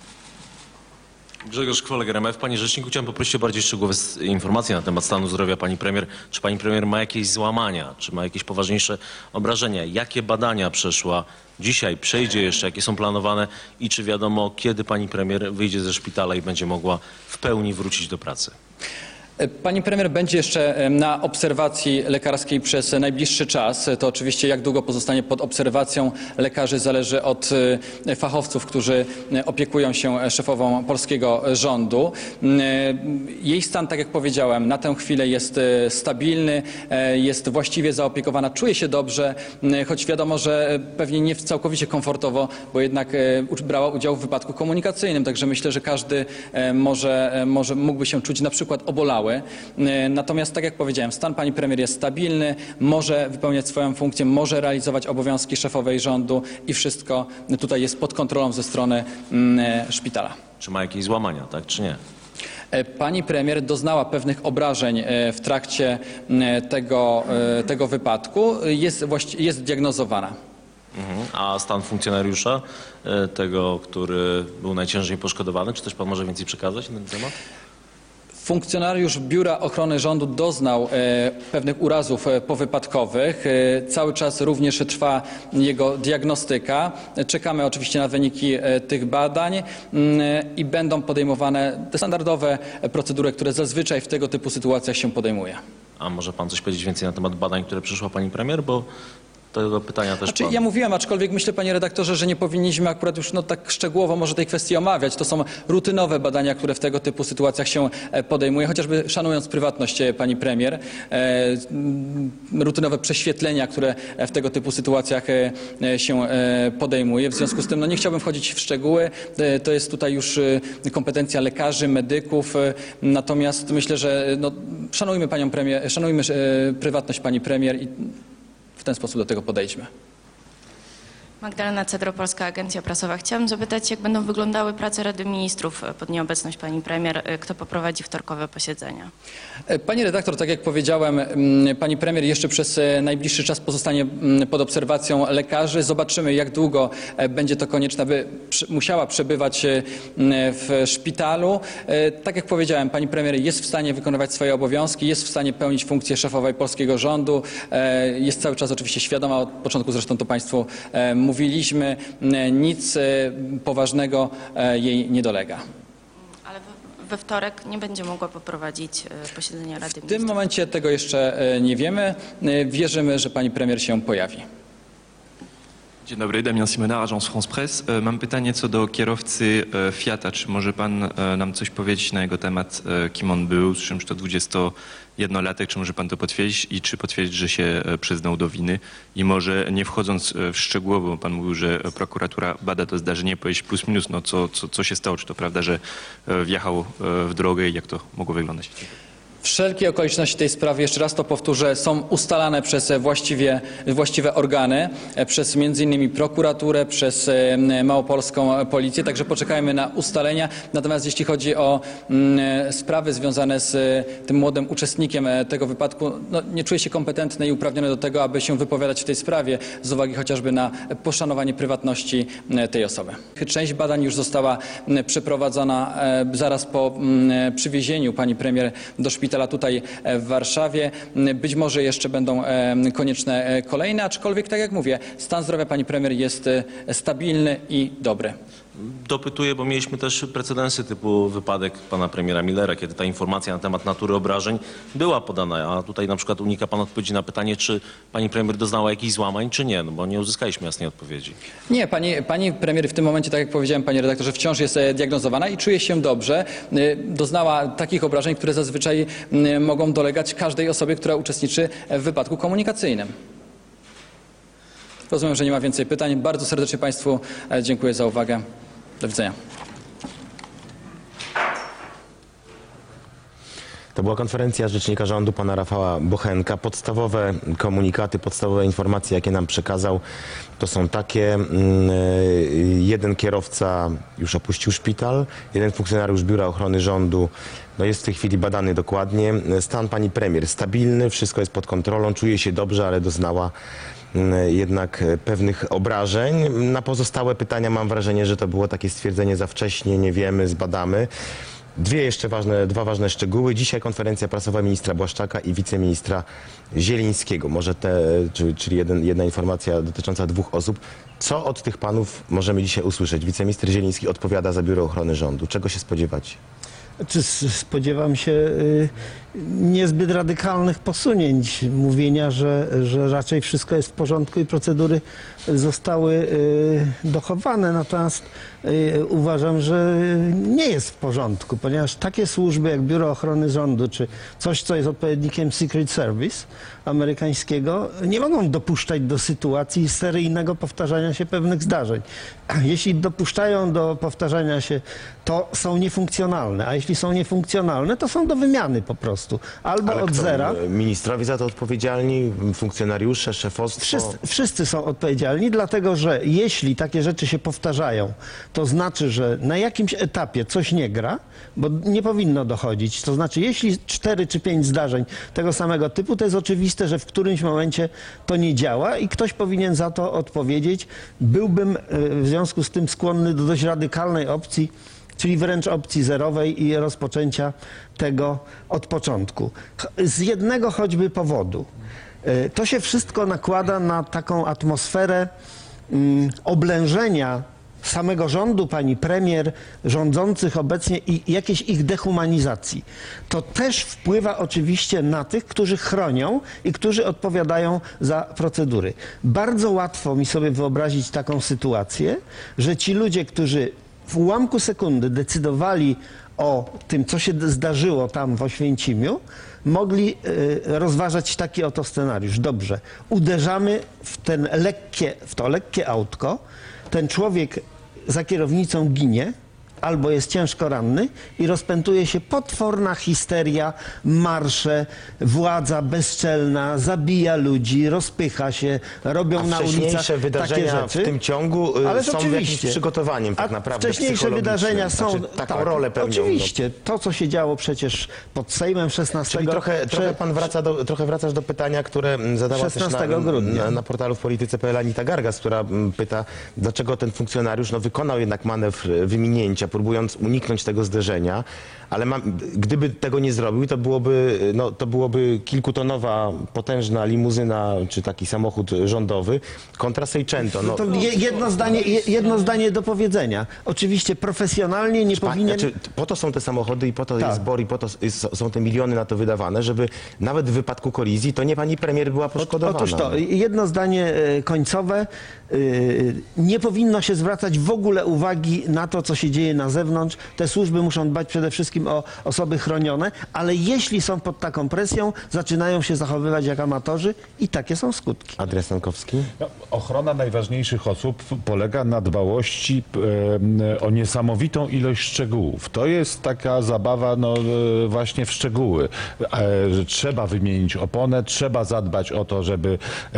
Grzegorz Kwolek, R M F. Panie Rzeczniku, chciałem poprosić o bardziej szczegółowe informacje na temat stanu zdrowia pani premier. Czy pani premier ma jakieś złamania, czy ma jakieś poważniejsze obrażenia? Jakie badania przeszła dzisiaj, przejdzie jeszcze, jakie są planowane i czy wiadomo, kiedy pani premier wyjdzie ze szpitala i będzie mogła w pełni wrócić do pracy?
Pani premier będzie jeszcze na obserwacji lekarskiej przez najbliższy czas. To oczywiście jak długo pozostanie pod obserwacją lekarzy zależy od fachowców, którzy opiekują się szefową polskiego rządu. Jej stan, tak jak powiedziałem, na tę chwilę jest stabilny, jest właściwie zaopiekowana, czuje się dobrze, choć wiadomo, że pewnie nie całkowicie komfortowo, bo jednak brała udział w wypadku komunikacyjnym, także myślę, że każdy może, może mógłby się czuć na przykład obolały. Natomiast, tak jak powiedziałem, stan pani premier jest stabilny, może wypełniać swoją funkcję, może realizować obowiązki szefowej rządu i wszystko tutaj jest pod kontrolą ze strony mm, szpitala.
Czy ma jakieś złamania, tak czy nie?
Pani premier doznała pewnych obrażeń w trakcie tego, tego wypadku, jest, jest diagnozowana.
Mhm. A stan funkcjonariusza, tego, który był najciężej poszkodowany, czy też pan może więcej przekazać na ten temat?
Funkcjonariusz Biura Ochrony Rządu doznał e, pewnych urazów e, powypadkowych. E, cały czas również trwa jego diagnostyka. Czekamy oczywiście na wyniki e, tych badań e, i będą podejmowane te standardowe procedury, które zazwyczaj w tego typu sytuacjach się podejmuje.
A może pan coś powiedzieć więcej na temat badań, które przyszła pani premier, bo tego pytania też
Znaczy,
pan...
ja mówiłem, aczkolwiek myślę, panie redaktorze, że nie powinniśmy akurat już no, tak szczegółowo może tej kwestii omawiać. To są rutynowe badania, które w tego typu sytuacjach się podejmuje, chociażby szanując prywatność pani premier. E, rutynowe prześwietlenia, które w tego typu sytuacjach e, się e, podejmuje. W związku z tym no, nie chciałbym wchodzić w szczegóły. E, to jest tutaj już e, kompetencja lekarzy, medyków. E, natomiast myślę, że no, szanujmy panią premier, szanujmy e, prywatność pani premier i w ten sposób do tego podejdźmy.
Magdalena Cedro, Polska Agencja Prasowa. Chciałam zapytać, jak będą wyglądały prace Rady Ministrów pod nieobecność pani premier, kto poprowadzi wtorkowe posiedzenia?
Pani redaktor, tak jak powiedziałem, pani premier jeszcze przez najbliższy czas pozostanie pod obserwacją lekarzy. Zobaczymy, jak długo będzie to konieczne, aby musiała przebywać w szpitalu. Tak jak powiedziałem, pani premier jest w stanie wykonywać swoje obowiązki, jest w stanie pełnić funkcję szefowej polskiego rządu. Jest cały czas oczywiście świadoma, od początku zresztą to państwu mówiłem. Mówiliśmy, nic poważnego jej nie dolega.
Ale we wtorek nie będzie mogła poprowadzić posiedzenia Rady Ministrów.
W tym momencie tego jeszcze nie wiemy. Wierzymy, że pani premier się pojawi.
Dzień dobry, Damian Simona, Agence France Presse. Mam pytanie co do kierowcy Fiata. Czy może pan nam coś powiedzieć na jego temat, kim on był, z czymś to dwudziestojednolatek, czy może pan to potwierdzić i czy potwierdzić, że się przyznał do winy? I może nie wchodząc w szczegóły, bo pan mówił, że prokuratura bada to zdarzenie, powiedzieć plus minus, no co, co, co się stało? Czy to prawda, że wjechał w drogę i jak to mogło wyglądać?
Wszelkie okoliczności tej sprawy, jeszcze raz to powtórzę, są ustalane przez właściwie, właściwe organy, przez między innymi prokuraturę, przez małopolską policję, także poczekajmy na ustalenia. Natomiast jeśli chodzi o mm, sprawy związane z tym młodym uczestnikiem tego wypadku, no, nie czuję się kompetentny i uprawniony do tego, aby się wypowiadać w tej sprawie, z uwagi chociażby na poszanowanie prywatności tej osoby. Część badań już została przeprowadzona zaraz po przywiezieniu pani premier do szpitala tutaj w Warszawie. Być może jeszcze będą konieczne kolejne, aczkolwiek tak jak mówię, stan zdrowia pani premier jest stabilny i dobry.
Dopytuję, bo mieliśmy też precedensy typu wypadek pana premiera Millera, kiedy ta informacja na temat natury obrażeń była podana, a tutaj na przykład unika pan odpowiedzi na pytanie, czy pani premier doznała jakichś złamań, czy nie, no bo nie uzyskaliśmy jasnej odpowiedzi.
Nie, pani, pani premier w tym momencie, tak jak powiedziałem, panie redaktorze, wciąż jest diagnozowana i czuje się dobrze. Doznała takich obrażeń, które zazwyczaj mogą dolegać każdej osobie, która uczestniczy w wypadku komunikacyjnym. Rozumiem, że nie ma więcej pytań. Bardzo serdecznie państwu dziękuję za uwagę. Do widzenia.
To To była konferencja rzecznika rządu pana Rafała Bochenka. Podstawowe komunikaty, podstawowe informacje, jakie nam przekazał, to są takie. Jeden kierowca już opuścił szpital, jeden funkcjonariusz Biura Ochrony Rządu no jest w tej chwili badany dokładnie. Stan pani premier stabilny, wszystko jest pod kontrolą, czuje się dobrze, ale doznała jednak pewnych obrażeń. Na pozostałe pytania mam wrażenie, że to było takie stwierdzenie za wcześnie, nie wiemy, zbadamy. Dwie jeszcze ważne, dwa ważne szczegóły. Dzisiaj konferencja prasowa ministra Błaszczaka i wiceministra Zielińskiego. Może te, czyli, czyli jeden, jedna informacja dotycząca dwóch osób. Co od tych panów możemy dzisiaj usłyszeć? Wiceminister Zieliński odpowiada za Biuro Ochrony Rządu. Czego się spodziewacie?
Czy spodziewam się y, niezbyt radykalnych posunięć, mówienia, że, że raczej wszystko jest w porządku i procedury zostały y, dochowane. Natomiast y, uważam, że nie jest w porządku, ponieważ takie służby jak Biuro Ochrony Rządu, czy coś, co jest odpowiednikiem Secret Service amerykańskiego, nie mogą dopuszczać do sytuacji seryjnego powtarzania się pewnych zdarzeń. Jeśli dopuszczają do powtarzania się, to są niefunkcjonalne, a jeśli są niefunkcjonalne, to są do wymiany po prostu. Albo
Ale
od
kto,
zera.
Ministrowie za to odpowiedzialni, funkcjonariusze, szefostwo?
Wszyscy, wszyscy są odpowiedzialni, dlatego że jeśli takie rzeczy się powtarzają, to znaczy, że na jakimś etapie coś nie gra, bo nie powinno dochodzić. To znaczy, jeśli cztery czy pięć zdarzeń tego samego typu, to jest oczywiste, że w którymś momencie to nie działa i ktoś powinien za to odpowiedzieć. Byłbym w związku z tym skłonny do dość radykalnej opcji, czyli wręcz opcji zerowej i rozpoczęcia tego od początku. Z jednego choćby powodu. To się wszystko nakłada na taką atmosferę mm, oblężenia samego rządu, pani premier, rządzących obecnie i jakiejś ich dehumanizacji. To też wpływa oczywiście na tych, którzy chronią i którzy odpowiadają za procedury. Bardzo łatwo mi sobie wyobrazić taką sytuację, że ci ludzie, którzy w ułamku sekundy decydowali o tym, co się zdarzyło tam w Oświęcimiu, mogli y, rozważać taki oto scenariusz. Dobrze, uderzamy w, ten lekkie, w to lekkie autko, ten człowiek za kierownicą ginie albo jest ciężko ranny i rozpętuje się potworna histeria, marsze, władza bezczelna, zabija ludzi, rozpycha się, robią
A
na ulicach
wcześniejsze wydarzenia
takie rzeczy.
w tym ciągu y,
Ale
są
oczywiście.
jakimś przygotowaniem tak
A
naprawdę
wcześniejsze wydarzenia są
znaczy, taką
tak,
rolę pełnią.
Oczywiście. To, co się działo przecież pod Sejmem szesnastego
Czyli trochę, trochę pan wraca do, trochę wracasz do pytania, które zadała też na,
szesnastego grudnia.
na, na portalu w polityce kropka p l Anita Gargas, która m, pyta, dlaczego ten funkcjonariusz no, wykonał jednak manewr wyminięcia, próbując uniknąć tego zderzenia, ale ma, gdyby tego nie zrobił, to byłoby, no, to byłoby kilkutonowa, potężna limuzyna, czy taki samochód rządowy kontra Seicento. No,
To je- jedno zdanie, je- jedno zdanie do powiedzenia. Oczywiście profesjonalnie nie
Pa-
powinien...
Znaczy, po to są te samochody i po to
Tak.
jest BOR i po to s- są te miliony na to wydawane, żeby nawet w wypadku kolizji to nie pani premier była poszkodowana.
Otóż to, jedno zdanie e, końcowe. E, Nie powinno się zwracać w ogóle uwagi na to, co się dzieje na zewnątrz. Te służby muszą dbać przede wszystkim o osoby chronione, ale jeśli są pod taką presją, zaczynają się zachowywać jak amatorzy i takie są skutki.
Adrian Stankowski?
No, ochrona najważniejszych osób polega na dbałości e, o niesamowitą ilość szczegółów. To jest taka zabawa no, e, właśnie w szczegóły. E, że trzeba wymienić oponę, trzeba zadbać o to, żeby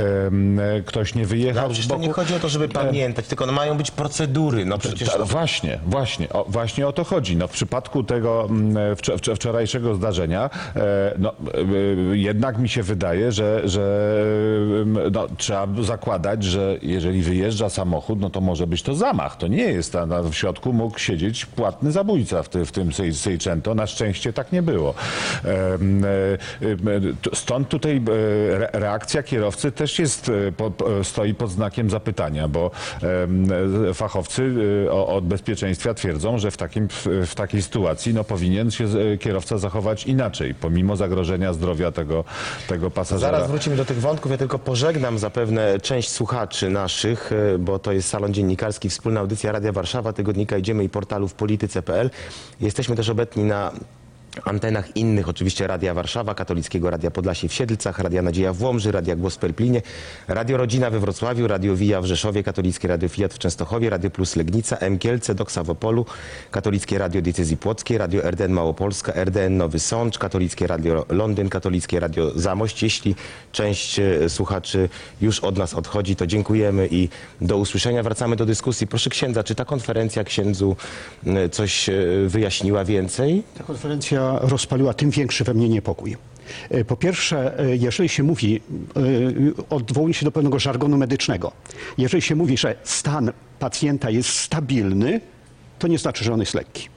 e, ktoś nie wyjechał
No,
z
przecież to
boku.
nie chodzi o to, żeby pamiętać, tylko no, mają być procedury. No przecież
Ta- Właśnie, właśnie, o, właśnie o to chodzi. No, w przypadku tego mm, wczo- wczo- wczorajszego zdarzenia, e, no, e, jednak mi się wydaje, że, że em, no, trzeba zakładać, że jeżeli wyjeżdża samochód, no to może być to zamach. To nie jest, a na, w środku mógł siedzieć płatny zabójca w, ty, w tym Sej- Seicento. Na szczęście tak nie było. Em, e, e, t- Stąd tutaj e, re- reakcja kierowcy też jest, e, po, po, stoi pod znakiem zapytania, bo em, e, fachowcy e, o- od bezpieczeństwa twierdzą, że w, takim, w, w takiej sytuacji no, powinien się e, kierowca zachować inaczej, pomimo zagrożenia zdrowia tego, tego pasażera.
Zaraz wrócimy do tych wątków. Ja tylko pożegnam zapewne część słuchaczy naszych, e, bo to jest Salon Dziennikarski, wspólna audycja Radia Warszawa, tygodnika Idziemy i portalu w polityce kropka p l. Jesteśmy też obecni na antenach innych, oczywiście Radia Warszawa, Katolickiego Radia Podlasie w Siedlcach, Radia Nadzieja w Łomży, Radia Głos w Perplinie, Radio Rodzina we Wrocławiu, Radio Wija w Rzeszowie, Katolickie Radio Fiat w Częstochowie, Radio Plus Legnica, M Kielce, Doksa w Opolu, Katolickie Radio Diecezji Płockiej, Radio R D N Małopolska, R D N Nowy Sącz, Katolickie Radio Londyn, Katolickie Radio Zamość. Jeśli część e, słuchaczy już od nas odchodzi, to dziękujemy i do usłyszenia. Wracamy do dyskusji. Proszę księdza, czy ta konferencja księdzu e, coś e, wyjaśniła więcej?
Ta konferencja rozpaliła tym większy we mnie niepokój. Po pierwsze, jeżeli się mówi, odwołuje się do pewnego żargonu medycznego, jeżeli się mówi, że stan pacjenta jest stabilny, to nie znaczy, że on jest lekki.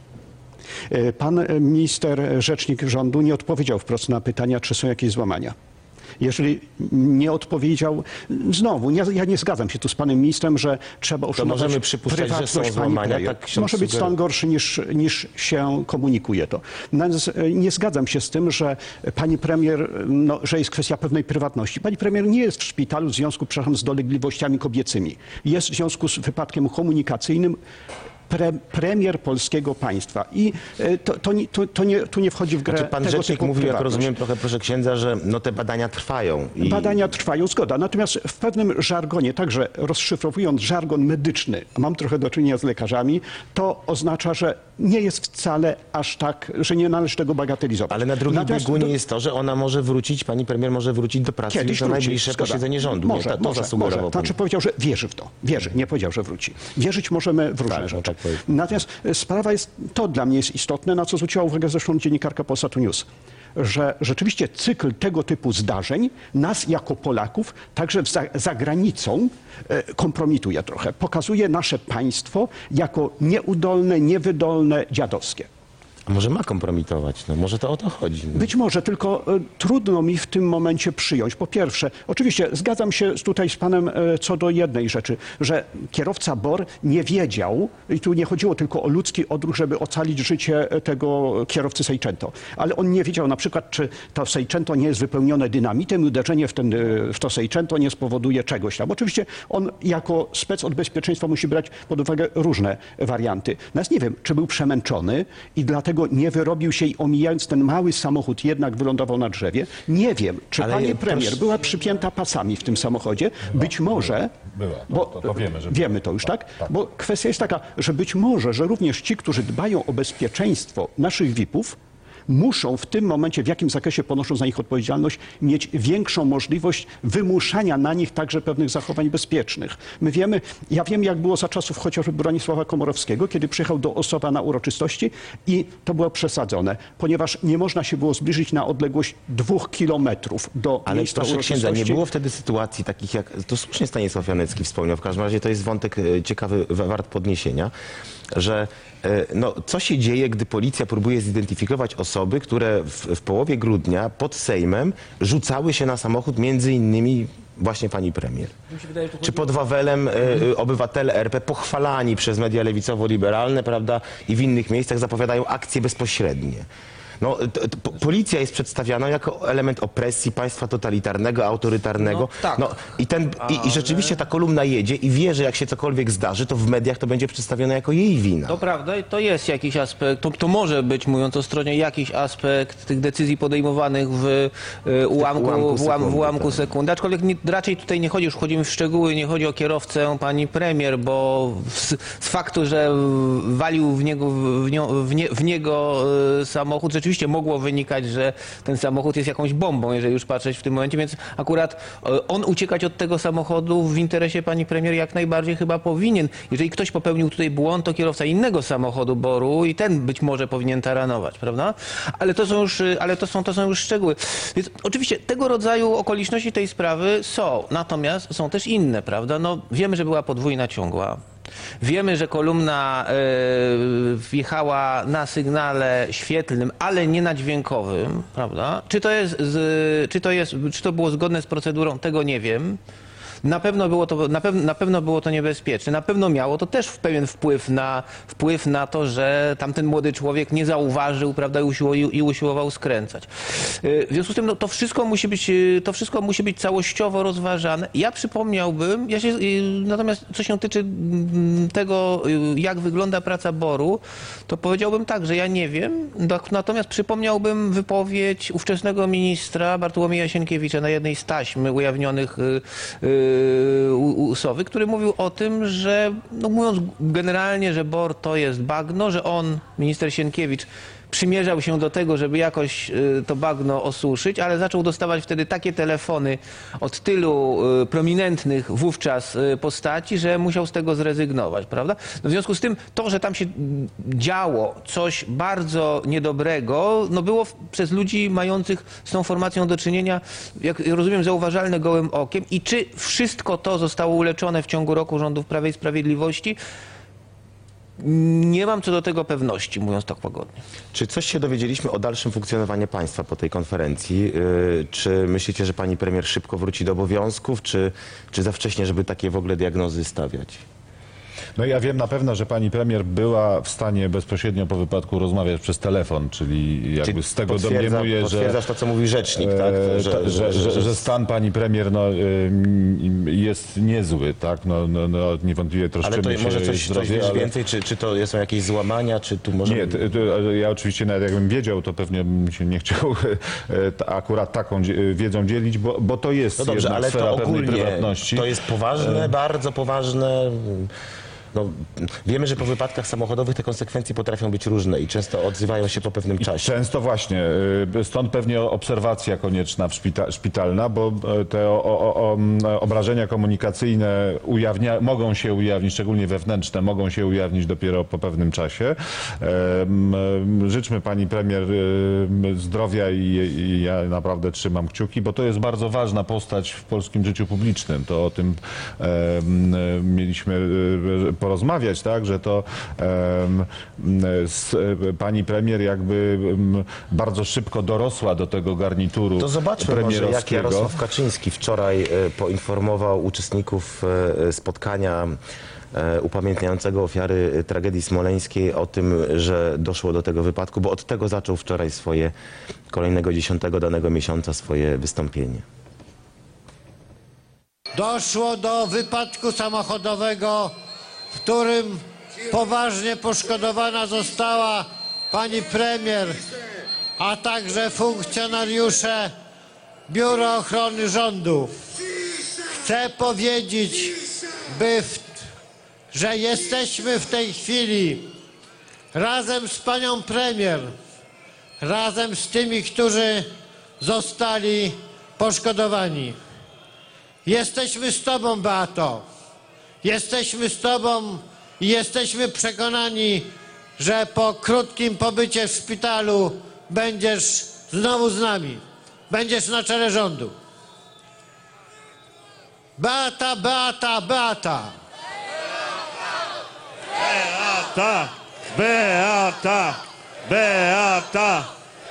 Pan minister, rzecznik rządu nie odpowiedział wprost na pytania, czy są jakieś złamania. Jeżeli nie odpowiedział, znowu, ja, ja nie zgadzam się tu z panem ministrem, że trzeba uszanować
możemy przypuszczać,
prywatność
że są złamania,
pani
tak
Może być stan gorszy niż, niż się komunikuje to. Natomiast nie zgadzam się z tym, że pani premier, no, że jest kwestia pewnej prywatności. Pani premier nie jest w szpitalu w związku, przepraszam, z dolegliwościami kobiecymi. Jest w związku z wypadkiem komunikacyjnym. Pre, premier polskiego państwa. I to, to, to, to nie, tu nie wchodzi w grę
znaczy, pan
tego
rzecznik
typu
mówił, jak
prywatność.
rozumiem, trochę proszę księdza, że no, te badania trwają. I...
Badania trwają, zgoda. Natomiast w pewnym żargonie, także rozszyfrowując żargon medyczny, a mam trochę do czynienia z lekarzami, to oznacza, że nie jest wcale aż tak, że nie należy tego bagatelizować.
Ale na drugim
Natomiast
biegunie
do...
jest to, że ona może wrócić, pani premier może wrócić do pracy
Kiedyś
na
wróci,
najbliższe
zgoda.
posiedzenie rządu.
Może,
nie, to, to
może,
zasugerował
może.
pan.
Znaczy powiedział, że wierzy w to. Wierzy, nie powiedział, że wróci. Wierzyć możemy w różne
Tak, no
rzeczy.
tak powiem.
Natomiast sprawa jest, to dla mnie jest istotne, na co zwróciła uwagę zresztą dziennikarka Polsatu News, że rzeczywiście cykl tego typu zdarzeń nas jako Polaków także za, za granicą e, kompromituje trochę. Pokazuje nasze państwo jako nieudolne, niewydolne, dziadowskie.
A może ma kompromitować? No, może to o to chodzi. No.
Być może, tylko e, trudno mi w tym momencie przyjąć. Po pierwsze, oczywiście zgadzam się tutaj z panem e, co do jednej rzeczy, że kierowca BOR nie wiedział, i tu nie chodziło tylko o ludzki odruch, żeby ocalić życie tego kierowcy Seicento, ale on nie wiedział na przykład, czy to Seicento nie jest wypełnione dynamitem i uderzenie w, ten, w to Seicento nie spowoduje czegoś tam. Oczywiście on jako spec od bezpieczeństwa musi brać pod uwagę różne warianty. Natomiast nie wiem, czy był przemęczony i dlatego nie wyrobił się i omijając ten mały samochód jednak wylądował na drzewie. Nie wiem, czy
Ale
pani
proszę-
premier była przypięta pasami w tym samochodzie. Być może,
Była, to-
bo
to- to wiemy, że
wiemy to już, tak? Bo kwestia jest taka, że być może, że również ci, którzy dbają o bezpieczeństwo naszych V I P-ów, muszą w tym momencie, w jakim zakresie ponoszą za nich odpowiedzialność, mieć większą możliwość wymuszania na nich także pewnych zachowań bezpiecznych. My wiemy, ja wiem, jak było za czasów chociażby Bronisława Komorowskiego, kiedy przyjechał do Ossowa na uroczystości i to było przesadzone, ponieważ nie można się było zbliżyć na odległość dwóch kilometrów do
Ale
miejsca
proszę księdza,
uroczystości.
nie było wtedy sytuacji takich, jak to słusznie Stanisław Janecki wspomniał, w każdym razie to jest wątek e, ciekawy, wa- wart podniesienia, że e, no, co się dzieje, gdy policja próbuje zidentyfikować osoby, które w, w połowie grudnia pod Sejmem rzucały się na samochód, między innymi właśnie pani premier. Czy pod Wawelem e, e, obywatele R P pochwalani przez media lewicowo-liberalne, prawda, i w innych miejscach zapowiadają akcje bezpośrednie. No, t, t, po- policja jest przedstawiana jako element opresji państwa totalitarnego, autorytarnego.
No, tak.
No, i, ten, i, I rzeczywiście ta kolumna jedzie i wie, że jak się cokolwiek zdarzy, to w mediach to będzie przedstawione jako jej wina.
To prawda, i to jest jakiś aspekt, to, to może być, mówiąc ostrożnie, jakiś aspekt tych decyzji podejmowanych w e, ułamku,
ułamku
w, ułam, w
sekundy,
ułamku
tak.
sekundy. Aczkolwiek nie, raczej tutaj nie chodzi, już wchodzimy w szczegóły, nie chodzi o kierowcę pani premier, bo z, z faktu, że walił w niego, w, nią, w, nie, w niego e, samochód, rzeczywiście mogło wynikać, że ten samochód jest jakąś bombą, jeżeli już patrzeć w tym momencie, więc akurat e, on uciekać od tego samochodu w interesie pani premier jak najbardziej chyba powinien. Jeżeli ktoś popełnił tutaj błąd, to kierowca innego samochodu BOR-u i ten być może powinien taranować, prawda? Ale to są już, ale to są, to są już szczegóły. Więc oczywiście tego rodzaju okoliczności tej sprawy są, natomiast są też inne, prawda? No, wiemy, że była podwójna ciągła. Wiemy, że kolumna y, wjechała na sygnale świetlnym, ale nie na dźwiękowym, prawda? Czy to jest, z, czy to jest, czy to było zgodne z procedurą? Tego nie wiem. Na pewno było to, na pew, na pewno było to niebezpieczne. Na pewno miało to też pewien wpływ na, wpływ na to, że tamten młody człowiek nie zauważył, prawda, i, usiło, i usiłował skręcać. W związku z tym no, to, wszystko musi być, to wszystko musi być całościowo rozważane. Ja przypomniałbym, ja się, natomiast co się tyczy tego, jak wygląda praca BOR-u, to powiedziałbym tak, że ja nie wiem, natomiast przypomniałbym wypowiedź ówczesnego ministra Bartłomieja Sienkiewicza na jednej z taśm ujawnionych yy, u Sowy, który mówił o tym, że no mówiąc generalnie, że BOR to jest bagno, że on, minister Sienkiewicz, przymierzał się do tego, żeby jakoś to bagno osuszyć, ale zaczął dostawać wtedy takie telefony od tylu prominentnych wówczas postaci, że musiał z tego zrezygnować, prawda? No w związku z tym to, że tam się działo coś bardzo niedobrego, no było przez ludzi mających z tą formacją do czynienia, jak rozumiem, zauważalne gołym okiem. I czy wszystko to zostało uleczone w ciągu roku rządów Prawa i Sprawiedliwości? Nie mam co do tego pewności, mówiąc tak łagodnie.
Czy coś się dowiedzieliśmy o dalszym funkcjonowaniu państwa po tej konferencji? Yy, czy myślicie, że pani premier szybko wróci do obowiązków, czy, czy za wcześnie, żeby takie w ogóle diagnozy stawiać?
No ja wiem na pewno, że pani premier była w stanie bezpośrednio po wypadku rozmawiać przez telefon, czyli jakby czyli z tego
potwierdza,
domniemuję,
potwierdzasz że... to, co mówi rzecznik, tak?
Że, że, że, że, że stan pani premier no, jest niezły, tak? No, no, no niewątpliwie troszczymy
ale to
się
może coś,
zdrowie,
coś wiesz
ale...
więcej, czy, czy to są jakieś złamania, czy tu może...
Nie, to, to, ja oczywiście nawet jakbym wiedział, to pewnie bym się nie chciał akurat taką wiedzą dzielić, bo, bo to jest
no dobrze,
jednak
ale
sfera
to
pewnej
ogólnie,
prywatności.
To jest poważne, bardzo poważne... No, wiemy, że po wypadkach samochodowych te konsekwencje potrafią być różne i często odzywają się po pewnym czasie.
I często właśnie. Stąd pewnie obserwacja konieczna w szpita szpitalna, bo te o, o, o, obrażenia komunikacyjne ujawnia, mogą się ujawnić, szczególnie wewnętrzne, mogą się ujawnić dopiero po pewnym czasie. Życzmy pani premier zdrowia i, i ja naprawdę trzymam kciuki, bo to jest bardzo ważna postać w polskim życiu publicznym. To o tym mieliśmy porozmawiać, tak, że to um, z, pani premier jakby um, bardzo szybko dorosła do tego garnituru
to zobaczmy może, jak Jarosław Kaczyński wczoraj e, poinformował uczestników e, spotkania e, upamiętniającego ofiary tragedii smoleńskiej o tym, że doszło do tego wypadku, bo od tego zaczął wczoraj swoje kolejnego dziesiątego danego miesiąca swoje wystąpienie.
Doszło do wypadku samochodowego, w którym poważnie poszkodowana została pani premier, a także funkcjonariusze Biura Ochrony Rządu. Chcę powiedzieć, by w, że jesteśmy w tej chwili razem z panią premier, razem z tymi, którzy zostali poszkodowani. Jesteśmy z tobą, Beato. Jesteśmy z tobą i jesteśmy przekonani, że po krótkim pobycie w szpitalu będziesz znowu z nami. Będziesz na czele rządu. Beata, Beata, Beata.
Beata, Beata, Beata.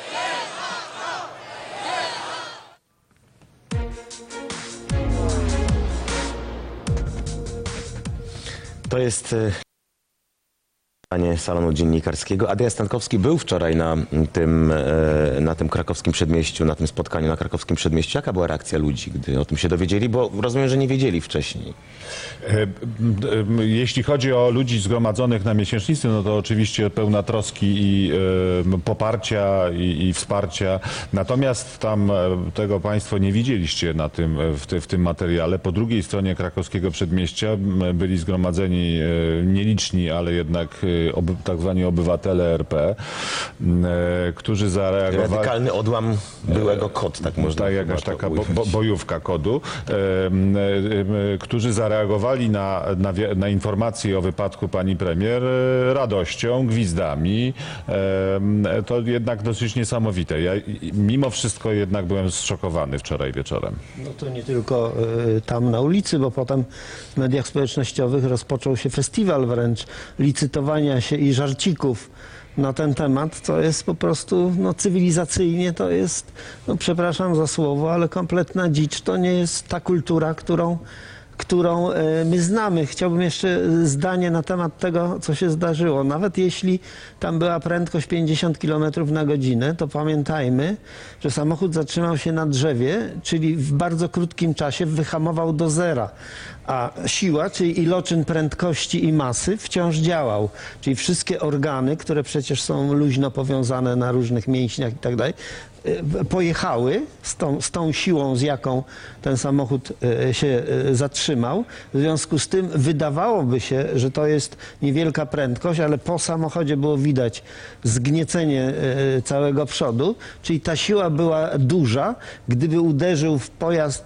To jest pytanie salonu dziennikarskiego. Adrian Stankowski był wczoraj na tym, na tym krakowskim przedmieściu, na tym spotkaniu na krakowskim przedmieściu. Jaka była reakcja ludzi, gdy o tym się dowiedzieli? Bo rozumiem, że nie wiedzieli wcześniej.
Jeśli chodzi o ludzi zgromadzonych na miesięcznicy, no to oczywiście pełna troski i e, poparcia i, i wsparcia. Natomiast tam tego państwo nie widzieliście na tym, w, ty, w tym materiale. Po drugiej stronie krakowskiego przedmieścia byli zgromadzeni e, nieliczni, ale jednak e, oby, tak zwani obywatele R P, e, którzy zareagowali...
Radykalny odłam byłego KOD, tak można
Tak, jakaś taka bo, bo, bojówka kodu, e, e, e, którzy zareagowali na, na, na informacje o wypadku pani premier radością, gwizdami. E, to jednak dosyć niesamowite. Ja mimo wszystko jednak byłem zszokowany wczoraj wieczorem.
No to nie tylko y, tam na ulicy, bo potem w mediach społecznościowych rozpoczął się festiwal wręcz licytowania się i żarcików na ten temat. To jest po prostu, no cywilizacyjnie to jest, no przepraszam za słowo, ale kompletna dzicz. To nie jest ta kultura, którą którą my znamy. Chciałbym jeszcze zdanie na temat tego, co się zdarzyło. Nawet jeśli tam była prędkość pięćdziesiąt kilometrów na godzinę, to pamiętajmy, że samochód zatrzymał się na drzewie, czyli w bardzo krótkim czasie wyhamował do zera. A siła, czyli iloczyn prędkości i masy wciąż działał. Czyli wszystkie organy, które przecież są luźno powiązane na różnych mięśniach i tak dalej, pojechały z tą, z tą siłą, z jaką ten samochód się zatrzymał. W związku z tym wydawałoby się, że to jest niewielka prędkość, ale po samochodzie było widać zgniecenie całego przodu, czyli ta siła była duża. Gdyby uderzył w pojazd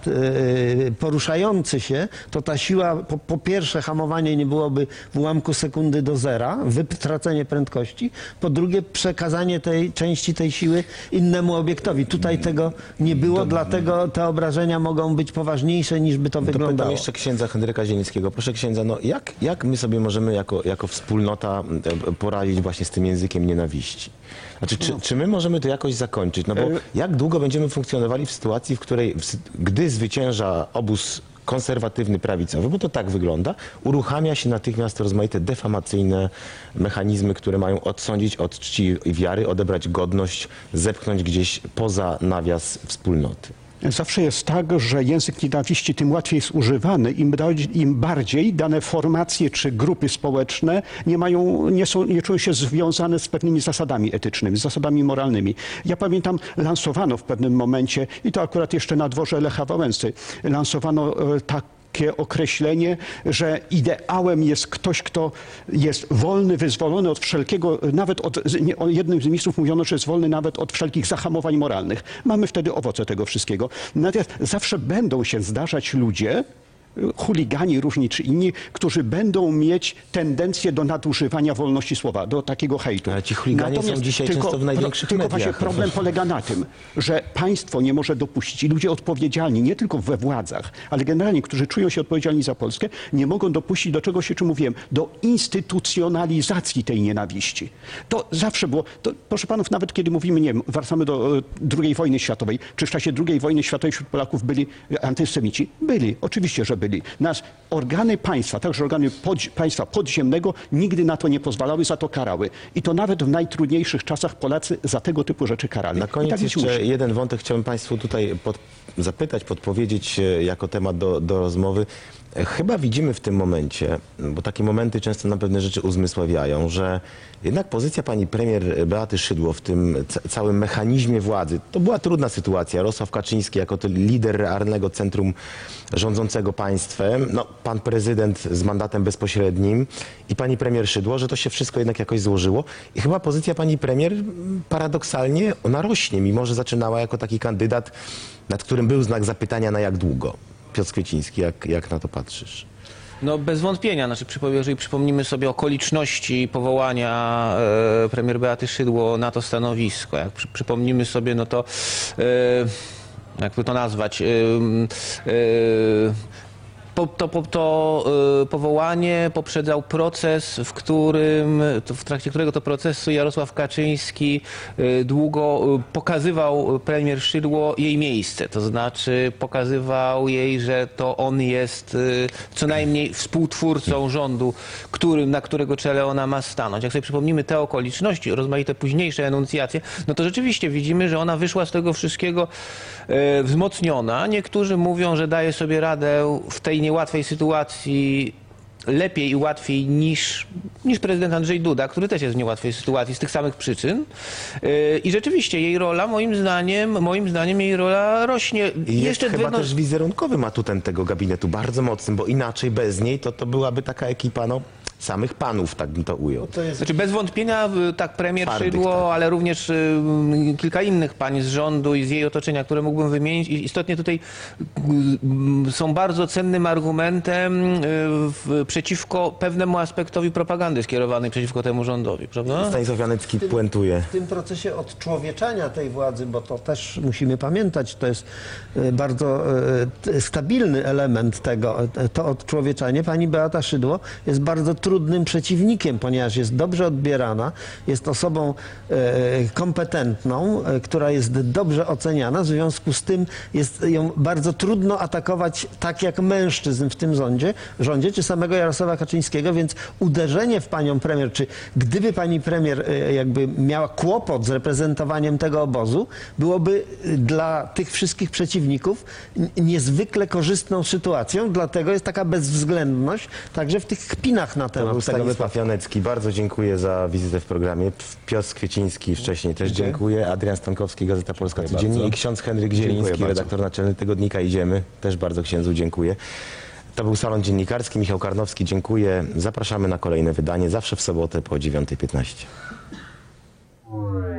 poruszający się, to ta siła, po, po pierwsze hamowanie nie byłoby w ułamku sekundy do zera, wytracenie prędkości, po drugie przekazanie tej części tej siły innemu obiektowi. Tutaj tego nie było, to, dlatego te obrażenia mogą być poważniejsze niż by to, to wyglądało.
Pytam jeszcze księdza Henryka Zielińskiego. Proszę księdza, no jak, jak my sobie możemy jako, jako wspólnota poradzić właśnie z tym językiem nienawiści? Znaczy, czy, czy my możemy to jakoś zakończyć? No bo jak długo będziemy funkcjonowali w sytuacji, w której, w, gdy zwycięża obóz konserwatywny, prawicowy, bo to tak wygląda, uruchamia się natychmiast rozmaite defamacyjne mechanizmy, które mają odsądzić od czci i wiary, odebrać godność, zepchnąć gdzieś poza nawias wspólnoty.
Zawsze jest tak, że język nienawiści tym łatwiej jest używany, im, im bardziej dane formacje czy grupy społeczne nie mają, nie są, nie czują się związane z pewnymi zasadami etycznymi, z zasadami moralnymi. Ja pamiętam, lansowano w pewnym momencie, i to akurat jeszcze na dworze Lecha Wałęsy, lansowano e, tak takie określenie, że ideałem jest ktoś, kto jest wolny, wyzwolony od wszelkiego, nawet od, jednym z ministrów mówiono, że jest wolny nawet od wszelkich zahamowań moralnych. Mamy wtedy owoce tego wszystkiego. Natomiast zawsze będą się zdarzać ludzie, chuligani różni czy inni, którzy będą mieć tendencję do nadużywania wolności słowa, do takiego hejtu.
Ale ci chuligani Natomiast są dzisiaj tylko, często w największych
Tylko
mediach.
właśnie problem polega na tym, że państwo nie może dopuścić i ludzie odpowiedzialni, nie tylko we władzach, ale generalnie, którzy czują się odpowiedzialni za Polskę, nie mogą dopuścić do czegoś, o czym mówiłem, do instytucjonalizacji tej nienawiści. To zawsze było, to, proszę panów, nawet kiedy mówimy, nie wiem, wracamy do e, drugiej wojny światowej, czy w czasie drugiej wojny światowej wśród Polaków byli antysemici? Byli, oczywiście, że byli. Nas organy państwa, także organy pod, państwa podziemnego nigdy na to nie pozwalały, za to karały. I to nawet w najtrudniejszych czasach Polacy za tego typu rzeczy karali.
Na koniec
tak
jeszcze
już.
jeden wątek chciałbym państwu tutaj pod, zapytać, podpowiedzieć jako temat do, do rozmowy. Chyba widzimy w tym momencie, bo takie momenty często nam pewne rzeczy uzmysławiają, że jednak pozycja pani premier Beaty Szydło w tym całym mechanizmie władzy, to była trudna sytuacja. Jarosław Kaczyński jako to lider realnego centrum rządzącego państwem, no, pan prezydent z mandatem bezpośrednim i pani premier Szydło, że to się wszystko jednak jakoś złożyło. I chyba pozycja pani premier paradoksalnie ona rośnie, mimo że zaczynała jako taki kandydat, nad którym był znak zapytania na jak długo. Piotr Kwieciński, jak, jak na to patrzysz?
No bez wątpienia, znaczy, jeżeli przypomnimy sobie okoliczności powołania e, premier Beaty Szydło na to stanowisko, jak przy, przypomnimy sobie, no to e, jakby to nazwać, e, e, Po, to, po, to y, powołanie poprzedzał proces, w którym, to w trakcie którego to procesu Jarosław Kaczyński y, długo y, pokazywał premier Szydło jej miejsce. To znaczy pokazywał jej, że to on jest y, co najmniej współtwórcą rządu, którym, na którego czele ona ma stanąć. Jak sobie przypomnimy te okoliczności, rozmaite późniejsze enuncjacje, no to rzeczywiście widzimy, że ona wyszła z tego wszystkiego y, wzmocniona. Niektórzy mówią, że daje sobie radę w tej niełatwej sytuacji lepiej i łatwiej niż, niż prezydent Andrzej Duda, który też jest w niełatwej sytuacji z tych samych przyczyn. I rzeczywiście jej rola, moim zdaniem, moim zdaniem jej rola rośnie.
I
Jeszcze
jest chyba
dwie, no...
też wizerunkowym atutem tego gabinetu, bardzo mocnym, bo inaczej bez niej to, to byłaby taka ekipa, no, samych panów, tak bym to ujął.
To jest... Znaczy bez wątpienia tak premier
Twardych,
Szydło,
tak.
ale również y, kilka innych pań z rządu i z jej otoczenia, które mógłbym wymienić. I istotnie tutaj y, są bardzo cennym argumentem y, w, przeciwko pewnemu aspektowi propagandy skierowanej przeciwko temu rządowi, prawda?
Stanisław Janecki puentuje.
W tym procesie odczłowieczania tej władzy, bo to też musimy pamiętać, to jest y, bardzo y, stabilny element tego, to odczłowieczanie. Pani Beata Szydło jest bardzo trudna trudnym przeciwnikiem, ponieważ jest dobrze odbierana, jest osobą e, kompetentną, e, która jest dobrze oceniana, w związku z tym jest ją bardzo trudno atakować tak jak mężczyzn w tym rządzie, rządzie czy samego Jarosława Kaczyńskiego, więc uderzenie w panią premier, czy gdyby pani premier e, jakby miała kłopot z reprezentowaniem tego obozu, byłoby dla tych wszystkich przeciwników niezwykle korzystną sytuacją, dlatego jest taka bezwzględność także w tych kpinach na
To
temat
był
tego
Stanisław
wypadku.
Janecki. Bardzo dziękuję za wizytę w programie. Piotr Kwieciński wcześniej też dziękuję. Adrian Stankowski, Gazeta Polska Codziennie i ksiądz Henryk Zieliński, redaktor naczelny tygodnika Idziemy. Też bardzo księdzu dziękuję. To był Salon Dziennikarski. Michał Karnowski, dziękuję. Zapraszamy na kolejne wydanie, zawsze w sobotę po dziewiątej piętnaście.